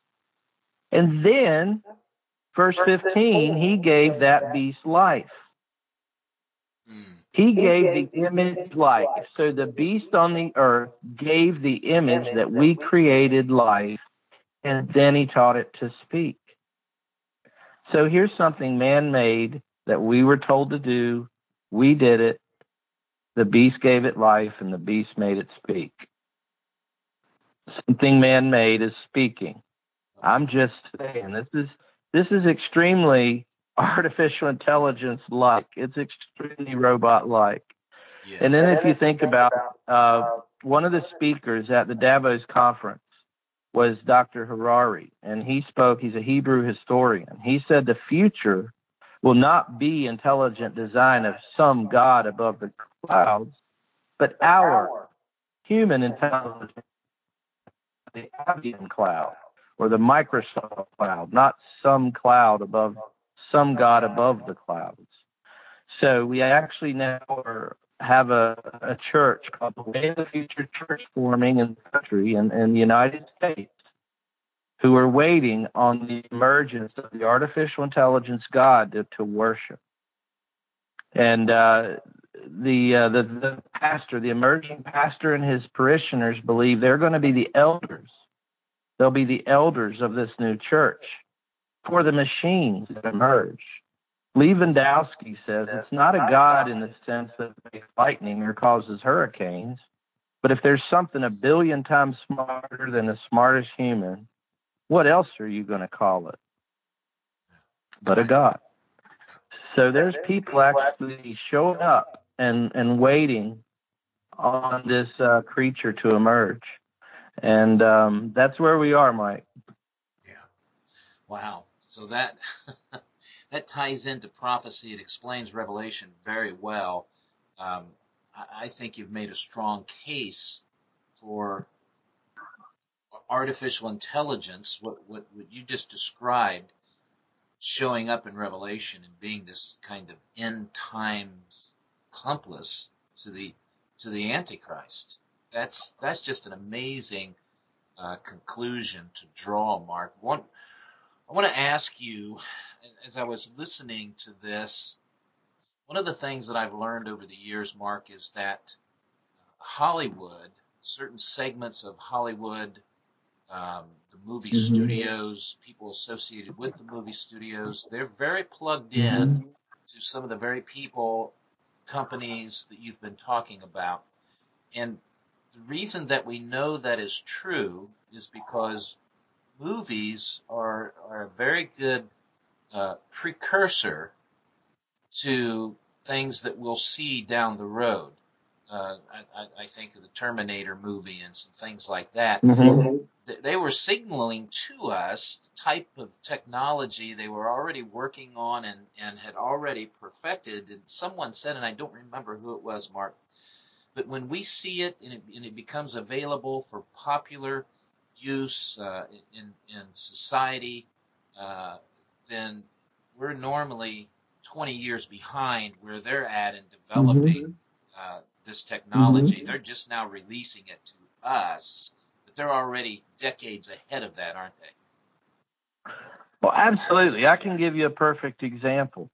And then, verse fifteen, he gave that beast life. He gave the image life. So the beast on the earth gave the image that we created life, and then he taught it to speak. So here's something man-made that we were told to do. We did it. The beast gave it life, and the beast made it speak. Something man-made is speaking. I'm just saying, this is this is extremely artificial intelligence-like. It's extremely robot-like. Yes. And then if you think about uh, one of the speakers at the Davos conference was Doctor Harari, and he spoke, he's a Hebrew historian. He said the future will not be intelligent design of some God above the clouds, but our human intelligence, the Avian cloud or the Microsoft cloud, not some cloud above, some God above the clouds. So we actually now are, have a, a church called the Way of the Future Church forming in the country, in, in the United States, who are waiting on the emergence of the artificial intelligence God to, to worship. And uh, the, uh, the the pastor, the emerging pastor and his parishioners believe they're going to be the elders. They'll be the elders of this new church for the machines that emerge. Lewandowski says it's not a God in the sense that makes lightning or causes hurricanes, but if there's something a billion times smarter than the smartest human, what else are you going to call it but a God? So there's people actually showing up and, and waiting on this uh, creature to emerge. And um, that's where we are, Mike. Yeah. Wow. So that that ties into prophecy. It explains Revelation very well. Um, I, I think you've made a strong case for artificial intelligence, what, what, what you just described, showing up in Revelation and being this kind of end times accomplice to the to the Antichrist. That's that's just an amazing uh, conclusion to draw, Mark. One, I want to ask you, as I was listening to this, one of the things that I've learned over the years, Mark, is that Hollywood, certain segments of Hollywood, Um, the movie mm-hmm. studios, people associated with the movie studios, they're very plugged in mm-hmm. to some of the very people, companies that you've been talking about. And the reason that we know that is true is because movies are, are a very good uh, precursor to things that we'll see down the road. Uh, I, I think of the Terminator movie and some things like that. Mm-hmm. They were signaling to us the type of technology they were already working on and, and had already perfected. And someone said, and I don't remember who it was, Mark, but when we see it and it, and it becomes available for popular use uh, in, in society, uh, then we're normally twenty years behind where they're at in developing mm-hmm. uh, this technology. Mm-hmm. They're just now releasing it to us. They're already decades ahead of that, aren't they? Well, absolutely. I can give you a perfect example.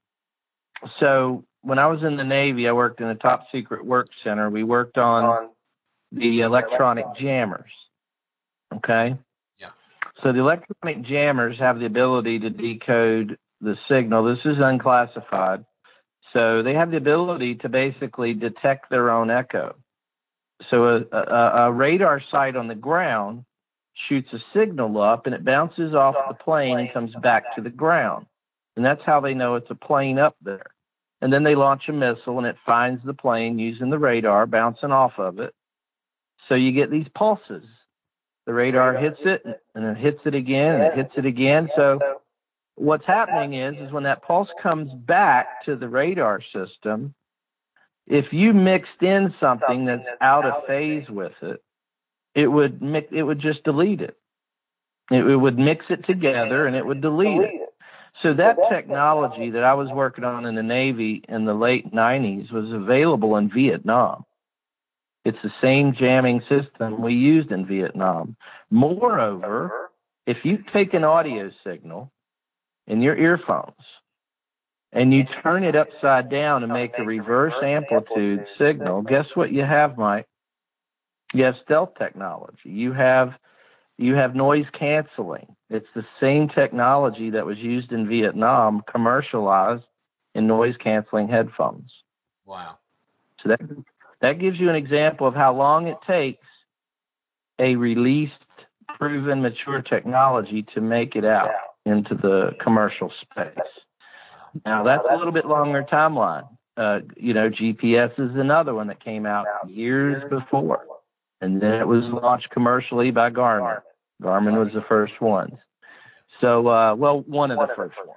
So when I was in the Navy, I worked in a top secret work center. We worked on the electronic jammers. Okay? Yeah. So the electronic jammers have the ability to decode the signal. This is unclassified. So they have the ability to basically detect their own echo. So a, a, a radar site on the ground shoots a signal up, and it bounces off the plane and comes back to the ground. And that's how they know it's a plane up there. And then they launch a missile, and it finds the plane using the radar, bouncing off of it. So you get these pulses. The radar hits it, and it hits it again, and it hits it again. So what's happening is, is when that pulse comes back to the radar system, if you mixed in something that's out of phase with it, it would mix, it would just delete it. It, it would mix it together and it would delete it. So that technology that I was working on in the Navy in the late nineties was available in Vietnam. It's the same jamming system we used in Vietnam. Moreover, if you take an audio signal in your earphones and you turn it upside down and make a reverse amplitude signal, guess what you have, Mike? You have stealth technology. You have you have noise canceling. It's the same technology that was used in Vietnam, commercialized in noise-canceling headphones. Wow. So that that gives you an example of how long it takes a released, proven, mature technology to make it out into the commercial space. Now, that's a little bit longer timeline. Uh, you know, G P S is another one that came out years before, and then it was launched commercially by Garmin. Garmin was the first one. So, uh, well, one of the first ones.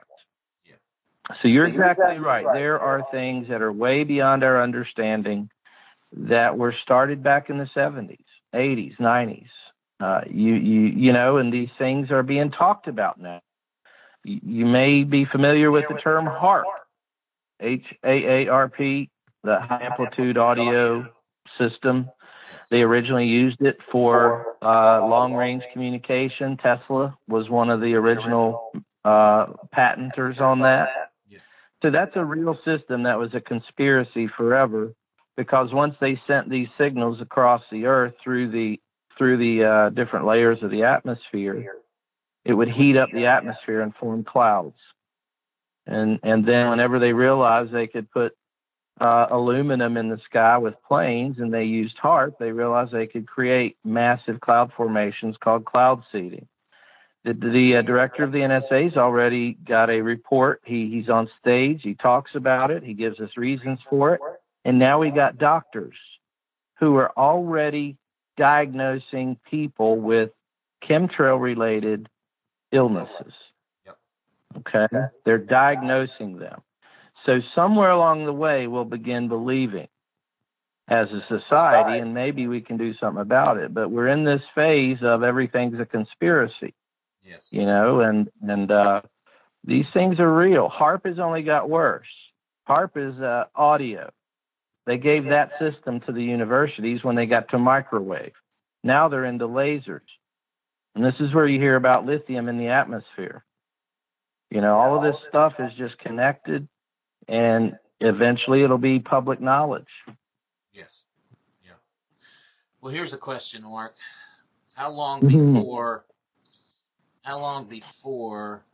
So you're exactly right. There are things that are way beyond our understanding that were started back in the seventies, eighties, nineties. Uh, you, you, you know, and these things are being talked about now. You, you may be familiar with the term HAARP, H A A R P, the high amplitude audio system. They originally used it for uh, long-range communication. Tesla was one of the original uh, patenters on that. So that's a real system that was a conspiracy forever, because once they sent these signals across the earth through the through the uh, different layers of the atmosphere, it would heat up the atmosphere and form clouds. And and then whenever they realized they could put uh, aluminum in the sky with planes, and they used HAARP, they realized they could create massive cloud formations called cloud seeding. The, the uh, director of the N S A's already got a report. He he's on stage. He talks about it. He gives us reasons for it. And now we got doctors who are already diagnosing people with chemtrail-related illnesses. Yep. Okay? They're diagnosing them. So somewhere along the way, we'll begin believing as a society, and maybe we can do something about it. But we're in this phase of everything's a conspiracy. Yes. You know, and and uh, these things are real. HAARP has only got worse. HAARP is uh, audio. They gave that system to the universities when they got to microwave. Now they're into lasers. And this is where you hear about lithium in the atmosphere. You know, all of this stuff is just connected, and eventually it'll be public knowledge. Yes. Yeah. Well, here's a question, Mark. How long before how long before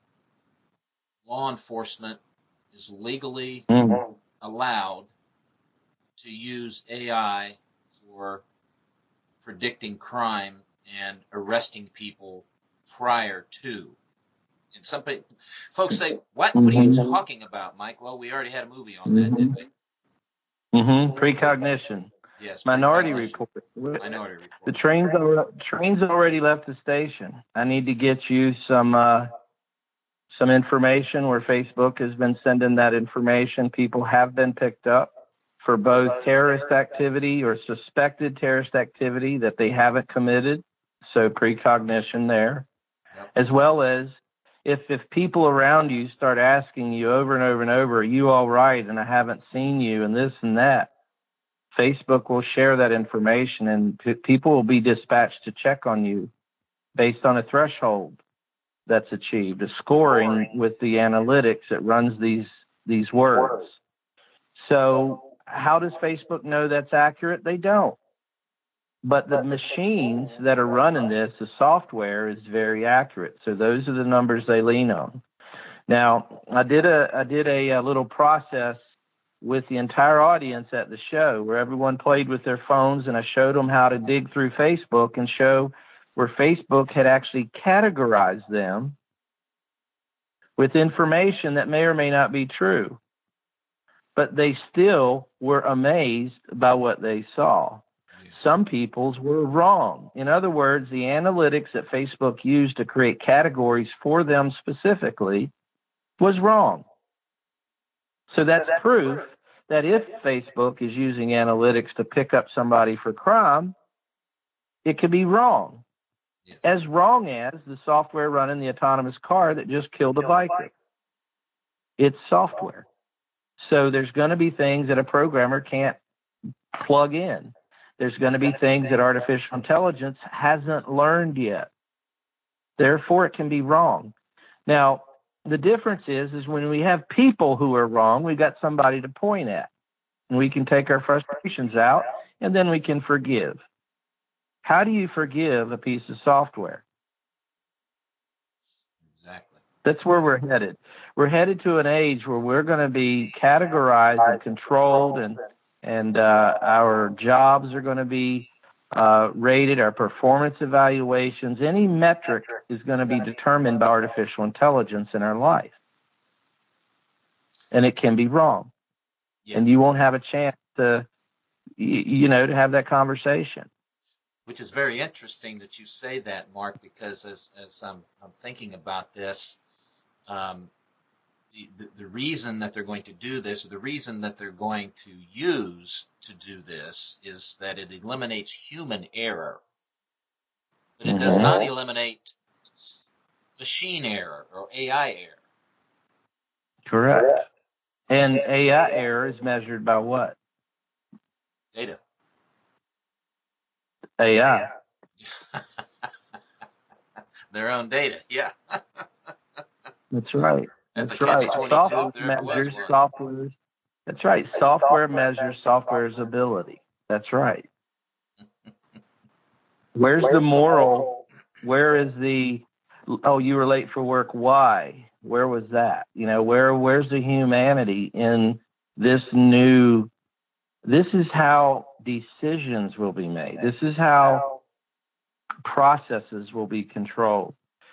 law enforcement is legally Mm. allowed to use A I for predicting crime and arresting people prior to? And some people, folks say, what? What are you talking about, Mike? Well, we already had a movie on that, didn't we? Mm-hmm. Precognition. Yes. Minority Precognition. Report. Minority Report. The train's al- train's already left the station. I need to get you some uh, some information where Facebook has been sending that information. People have been picked up for both terrorist activity or suspected terrorist activity that they haven't committed. So precognition there, Yep. as well as if if people around you start asking you over and over and over, are you all right? And I haven't seen you, and this and that. Facebook will share that information, and p- people will be dispatched to check on you based on a threshold that's achieved, a scoring with the analytics that runs these these words. So how does Facebook know that's accurate? They don't. But the machines that are running this, the software is very accurate. So those are the numbers they lean on. Now, I did a I did a, a little process with the entire audience at the show where everyone played with their phones, and I showed them how to dig through Facebook and show where Facebook had actually categorized them with information that may or may not be true. But they still were amazed by what they saw. Yes. Some people's were wrong. In other words, the analytics that Facebook used to create categories for them specifically was wrong. So that's proof that if Facebook is using analytics to pick up somebody for crime, it could be wrong. Yes. As wrong as the software running the autonomous car that just killed a biker. It's software. So there's going to be things that a programmer can't plug in. There's going to be things that artificial intelligence hasn't learned yet. Therefore, it can be wrong. Now, the difference is, is when we have people who are wrong, we've got somebody to point at. And we can take our frustrations out, and then we can forgive. How do you forgive a piece of software? Exactly. That's where we're headed. We're headed to an age where we're going to be categorized and controlled, and and uh, our jobs are going to be uh, rated, our performance evaluations, any metric is going to be determined by artificial intelligence in our life. And it can be wrong. Yes. And you won't have a chance to, you know, to have that conversation. Which is very interesting that you say that, Mark, because as, as I'm, I'm thinking about this, um, the, the, the reason that they're going to do this, or the reason that they're going to use to do this, is that it eliminates human error. But it does not eliminate machine error or A I error. Correct. And A I error is measured by what? Data. A I. Their own data, yeah. That's right. That's, That's a right. catch twenty-two Software if there ever was measures one. software. That's right. Software measures software's ability. That's right. Where's the moral? Where is the, oh, you were late for work, why? Where was that? You know, where where's the humanity in this new, this is how decisions will be made. This is how processes will be controlled.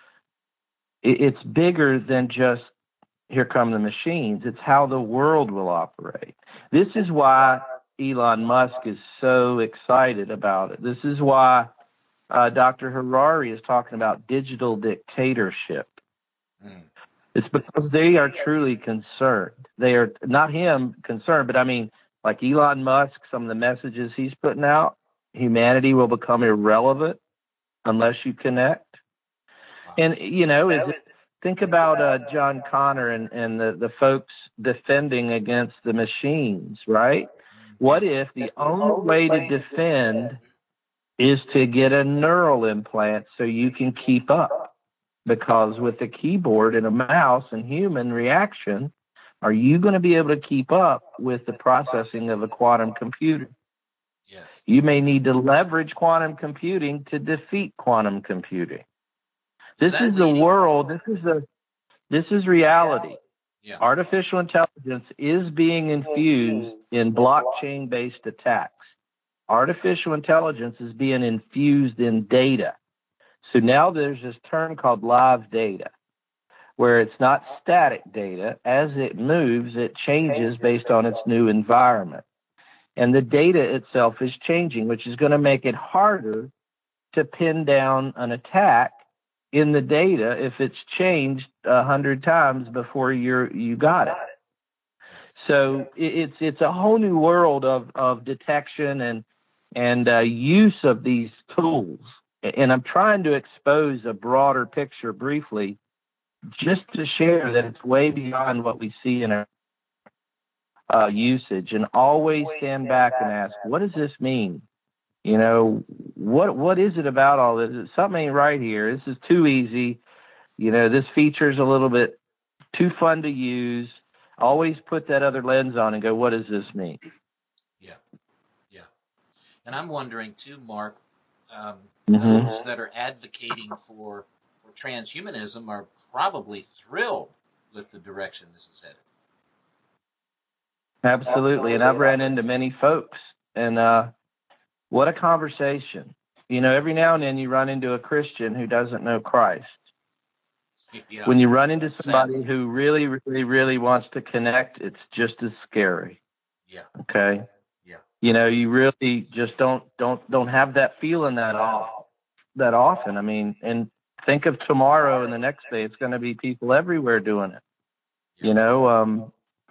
It's bigger than just, here come the machines. It's how the world will operate. This is why Elon Musk is so excited about it. This is why uh, Doctor Harari is talking about digital dictatorship. Mm. It's because they are truly concerned. They are, not him concerned, but I mean, like Elon Musk, some of the messages he's putting out, humanity will become irrelevant unless you connect. Wow. And, you know, is it, think about uh, John Connor and, and the, the folks defending against the machines, right? What if the only way to defend is to get a neural implant so you can keep up? Because with a keyboard and a mouse and human reaction, are you going to be able to keep up with the processing of a quantum computer? Yes. You may need to leverage quantum computing to defeat quantum computing. This is, is the world. This is a, this is reality. Yeah. Artificial intelligence is being infused in blockchain-based attacks. Artificial intelligence is being infused in data. So now there's this term called live data, where it's not static data. As it moves, it changes based on its new environment. And the data itself is changing, which is going to make it harder to pin down an attack in the data if it's changed a hundred times before you're you got it. So it's it's a whole new world of of detection and and uh, use of these tools. And I'm trying to expose a broader picture briefly, just to share that it's way beyond what we see in our uh, usage. And always stand back and ask, what does this mean? You know, what what is it about all this? Something ain't right here. This is too easy. You know, this feature is a little bit too fun to use. Always put that other lens on and go, what does this mean? Yeah, yeah. And I'm wondering too, Mark, um, mm-hmm. those that are advocating for, for transhumanism are probably thrilled with the direction this is headed. Absolutely. And I've ran into many folks, and uh, what a conversation. You know, every now and then you run into a Christian who doesn't know Christ. Yeah. When you run into somebody Sadly. who really, really, really wants to connect, it's just as scary. Yeah. Okay. Yeah. You know, you really just don't don't don't have that feeling that off that often. I mean, and think of tomorrow and the next day, it's going to be people everywhere doing it. Yeah. You know, um,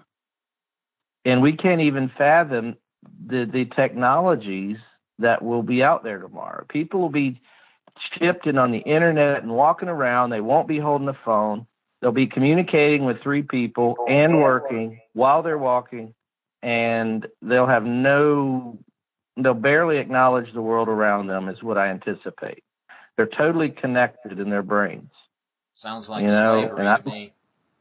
and we can't even fathom the the technologies that will be out there tomorrow. People will be chipped in on the internet and walking around. They won't be holding a phone. They'll be communicating with three people and working while they're walking, and they'll have no, they'll barely acknowledge the world around them is what I anticipate. They're totally connected in their brains. Sounds like you know? slavery and I, to me.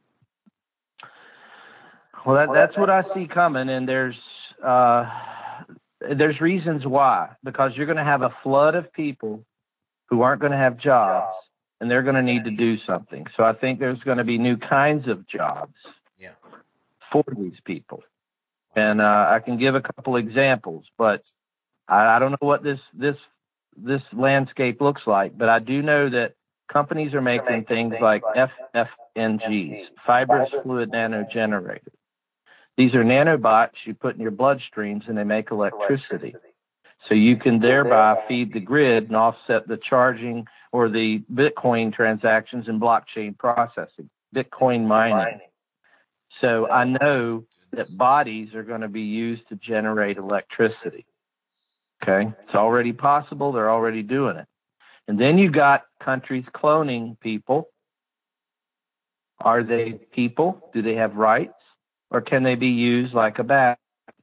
Well, that, that's what I see coming, and there's uh, there's reasons why. Because you're going to have a flood of people who aren't going to have jobs, and they're going to need to do something. So I think there's going to be new kinds of jobs yeah. for these people. And uh, I can give a couple examples, but I, I don't know what this this this landscape looks like. But I do know that companies are making things like F F N Gs, fibrous fluid nanogenerators. These are nanobots you put in your bloodstreams, and they make electricity. So you can thereby feed the grid and offset the charging or the Bitcoin transactions and blockchain processing, Bitcoin mining. So I know that bodies are going to be used to generate electricity. Okay, it's already possible. They're already doing it. And then you got countries cloning people. Are they people? Do they have rights? Or can they be used like a bat?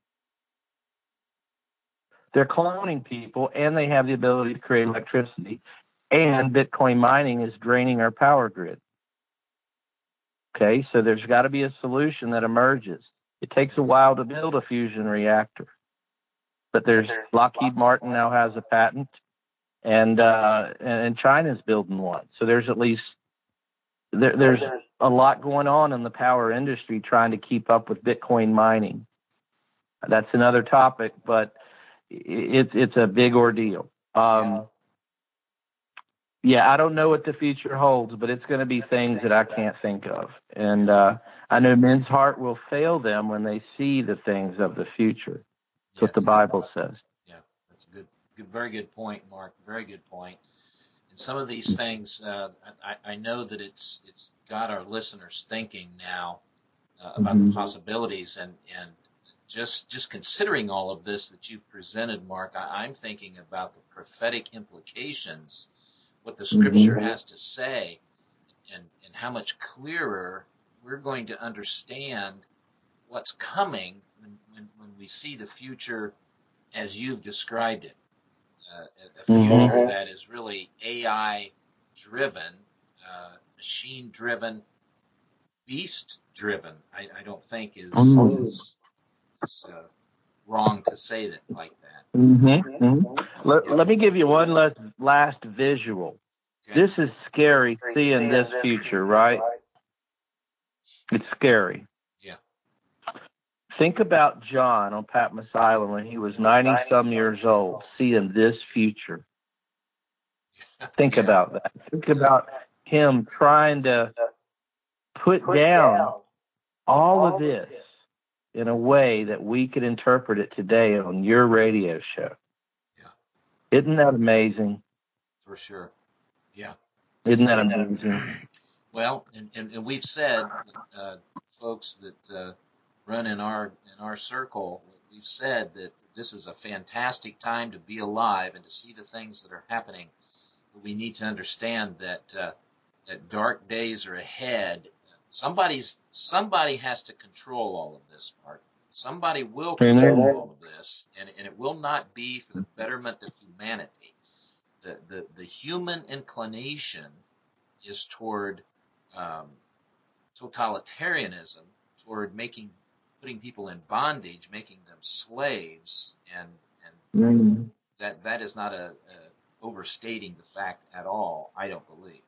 They're cloning people, and they have the ability to create electricity. And Bitcoin mining is draining our power grid. Okay, so there's got to be a solution that emerges. It takes a while to build a fusion reactor. But there's Lockheed Martin now has a patent, and uh, and China's building one. So there's at least there, there's a lot going on in the power industry trying to keep up with Bitcoin mining. That's another topic, but it's it's a big ordeal. Um, yeah, I don't know what the future holds, but it's going to be things that I can't think of, and uh, I know men's heart will fail them when they see the things of the future. That's what the Bible says. Yeah, that's a good, good, very good point, Mark. Very good point. And some of these things, uh, I, I know that it's it's got our listeners thinking now uh, about mm-hmm. the possibilities, and and just just considering all of this that you've presented, Mark, I, I'm thinking about the prophetic implications, what the Scripture mm-hmm. has to say, and and how much clearer we're going to understand what's coming when, when, when we see the future as you've described it, uh, a, a future mm-hmm. that is really A I-driven, uh, machine-driven, beast-driven. I, I don't think is, mm-hmm. is, is uh, wrong to say that like that. Mm-hmm. Mm-hmm. Let, yeah. let me give you one last, last visual. Okay. This is scary seeing this future, right? It's scary. Think about John on Patmos Island when he was ninety-some years old, seeing this future. Think yeah. about that. Think about him trying to put, put down, down all of this in a way that we could interpret it today on your radio show. Yeah. Isn't that amazing? For sure. Yeah. Isn't that amazing? Well, and, and, and we've said, uh, folks that uh, run in our in our circle, we've said that this is a fantastic time to be alive and to see the things that are happening. But we need to understand that uh, that dark days are ahead. Somebody's somebody has to control all of this, Mark. Somebody will control all of this, and, and it will not be for the betterment of humanity. The the, the human inclination is toward um, totalitarianism, toward making putting people in bondage, making them slaves, and and mm. that that is not a, a overstating the fact at all. I don't believe.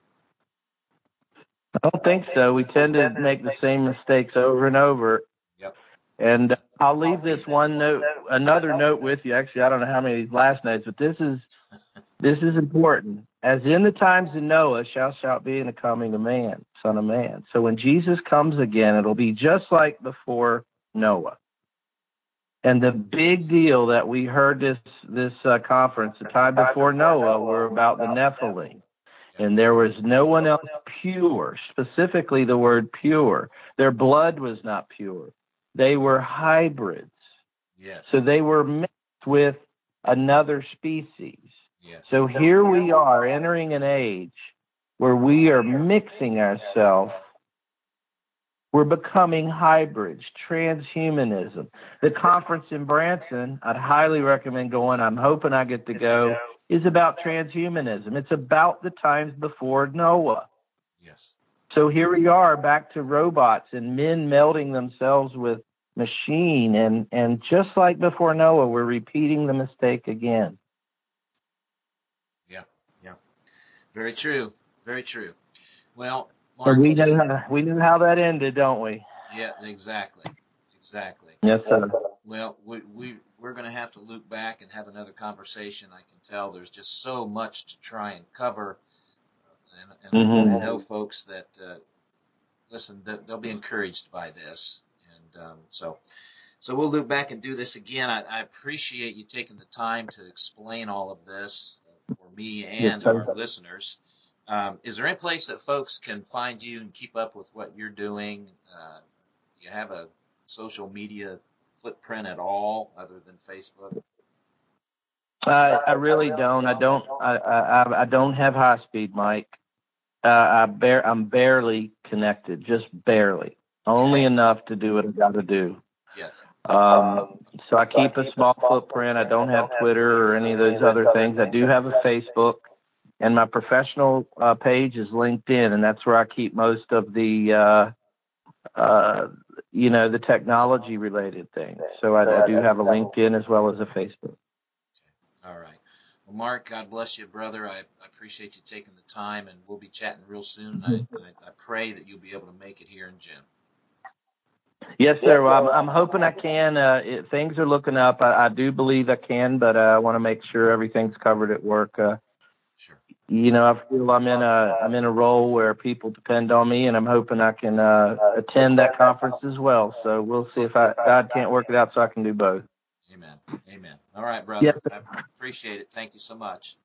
I don't think so. We tend to make the same mistakes over and over. Yep. And I'll leave this one note, another note with you. Actually, I don't know how many last notes, but this is this is important. As in the times of Noah, shall shall be in the coming of man, Son of Man. So when Jesus comes again, it'll be just like before Noah. And the big deal that we heard this this uh, conference, the time before Noah, were about the Nephilim. And there was no one else pure, specifically the word pure. Their blood was not pure. They were hybrids. Yes. So they were mixed with another species. Yes. So here we are entering an age where we are mixing ourselves. We're becoming hybrids, transhumanism. The conference in Branson, I'd highly recommend going. I'm hoping I get to go. Is about transhumanism. It's about the times before Noah. Yes. So here we are back to robots and men melding themselves with machine. And, and just like before Noah, we're repeating the mistake again. Yeah, yeah. Very true. Very true. Well, So Mark, we know how, we knew how that ended, don't we? yeah, exactly, exactly. Yes, sir. Well, we we we're going to have to loop back and have another conversation. I can tell there's just so much to try and cover, and, and Mm-hmm. I know folks that uh, listen, they'll be encouraged by this, and um, so so we'll loop back and do this again. I, I appreciate you taking the time to explain all of this for me and Yes, our listeners. Um, is there any place that folks can find you and keep up with what you're doing? Uh, you have a social media footprint at all other than Facebook? I, I really don't. I don't. I, I, I don't have high speed, Mike. Uh, I bear. I'm barely connected, just barely. Only enough to do what I got to do. Yes. Um, so I keep a small footprint. I don't have Twitter or any of those other things. I do have a Facebook, and my professional uh, page is LinkedIn, and that's where I keep most of the, uh, uh, you know, the technology related things. So I, I do have a LinkedIn as well as a Facebook. All right. Well, Mark, God bless you, brother. I, I appreciate you taking the time, and we'll be chatting real soon. I, I, I pray that you'll be able to make it here in June. Yes, sir. Well, I'm, I'm hoping I can. Uh, it, things are looking up. I, I do believe I can, but uh, I want to make sure everything's covered at work. Uh, sure. You know, I feel I'm in a I'm in a role where people depend on me, and I'm hoping I can uh, attend that conference as well. So we'll see if I, God can't work it out, so I can do both. Amen. Amen. All right, brother. Yes, I appreciate it. Thank you so much.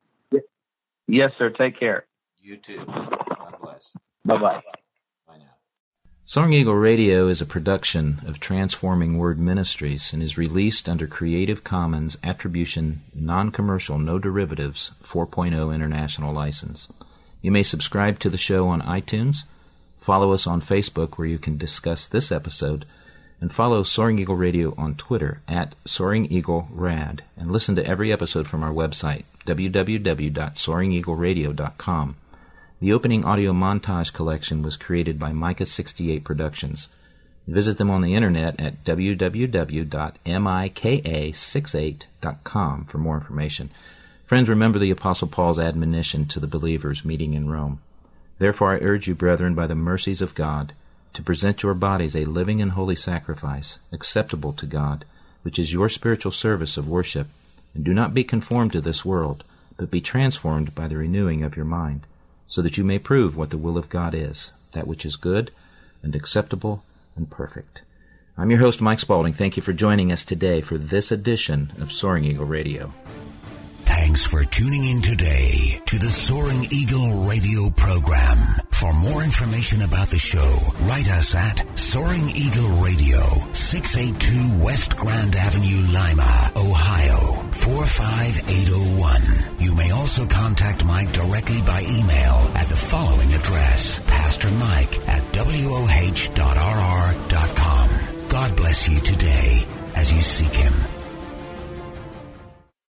Yes, sir. Take care. You too. God bless. Bye-bye. Bye now. Soaring Eagle Radio is a production of Transforming Word Ministries and is released under Creative Commons Attribution Non-Commercial No Derivatives four point oh International License. You may subscribe to the show on iTunes, follow us on Facebook where you can discuss this episode, and follow Soaring Eagle Radio on Twitter at Soaring Eagle Rad, and listen to every episode from our website, w w w dot soaring eagle radio dot com. The opening audio montage collection was created by Micah sixty-eight Productions. Visit them on the internet at w w w dot mika sixty-eight dot com for more information. Friends, remember the Apostle Paul's admonition to the believers meeting in Rome. Therefore I urge you, brethren, by the mercies of God, to present your bodies a living and holy sacrifice, acceptable to God, which is your spiritual service of worship. And do not be conformed to this world, but be transformed by the renewing of your mind, so that you may prove what the will of God is, that which is good and acceptable and perfect. I'm your host, Mike Spaulding. Thank you for joining us today for this edition of Soaring Eagle Radio. Thanks for tuning in today to the Soaring Eagle Radio program. For more information about the show, write us at Soaring Eagle Radio, six eighty-two West Grand Avenue, Lima, Ohio, four five eight oh one. You may also contact Mike directly by email at the following address, pastor mike at w o h dot r r dot com. God bless you today as you seek Him.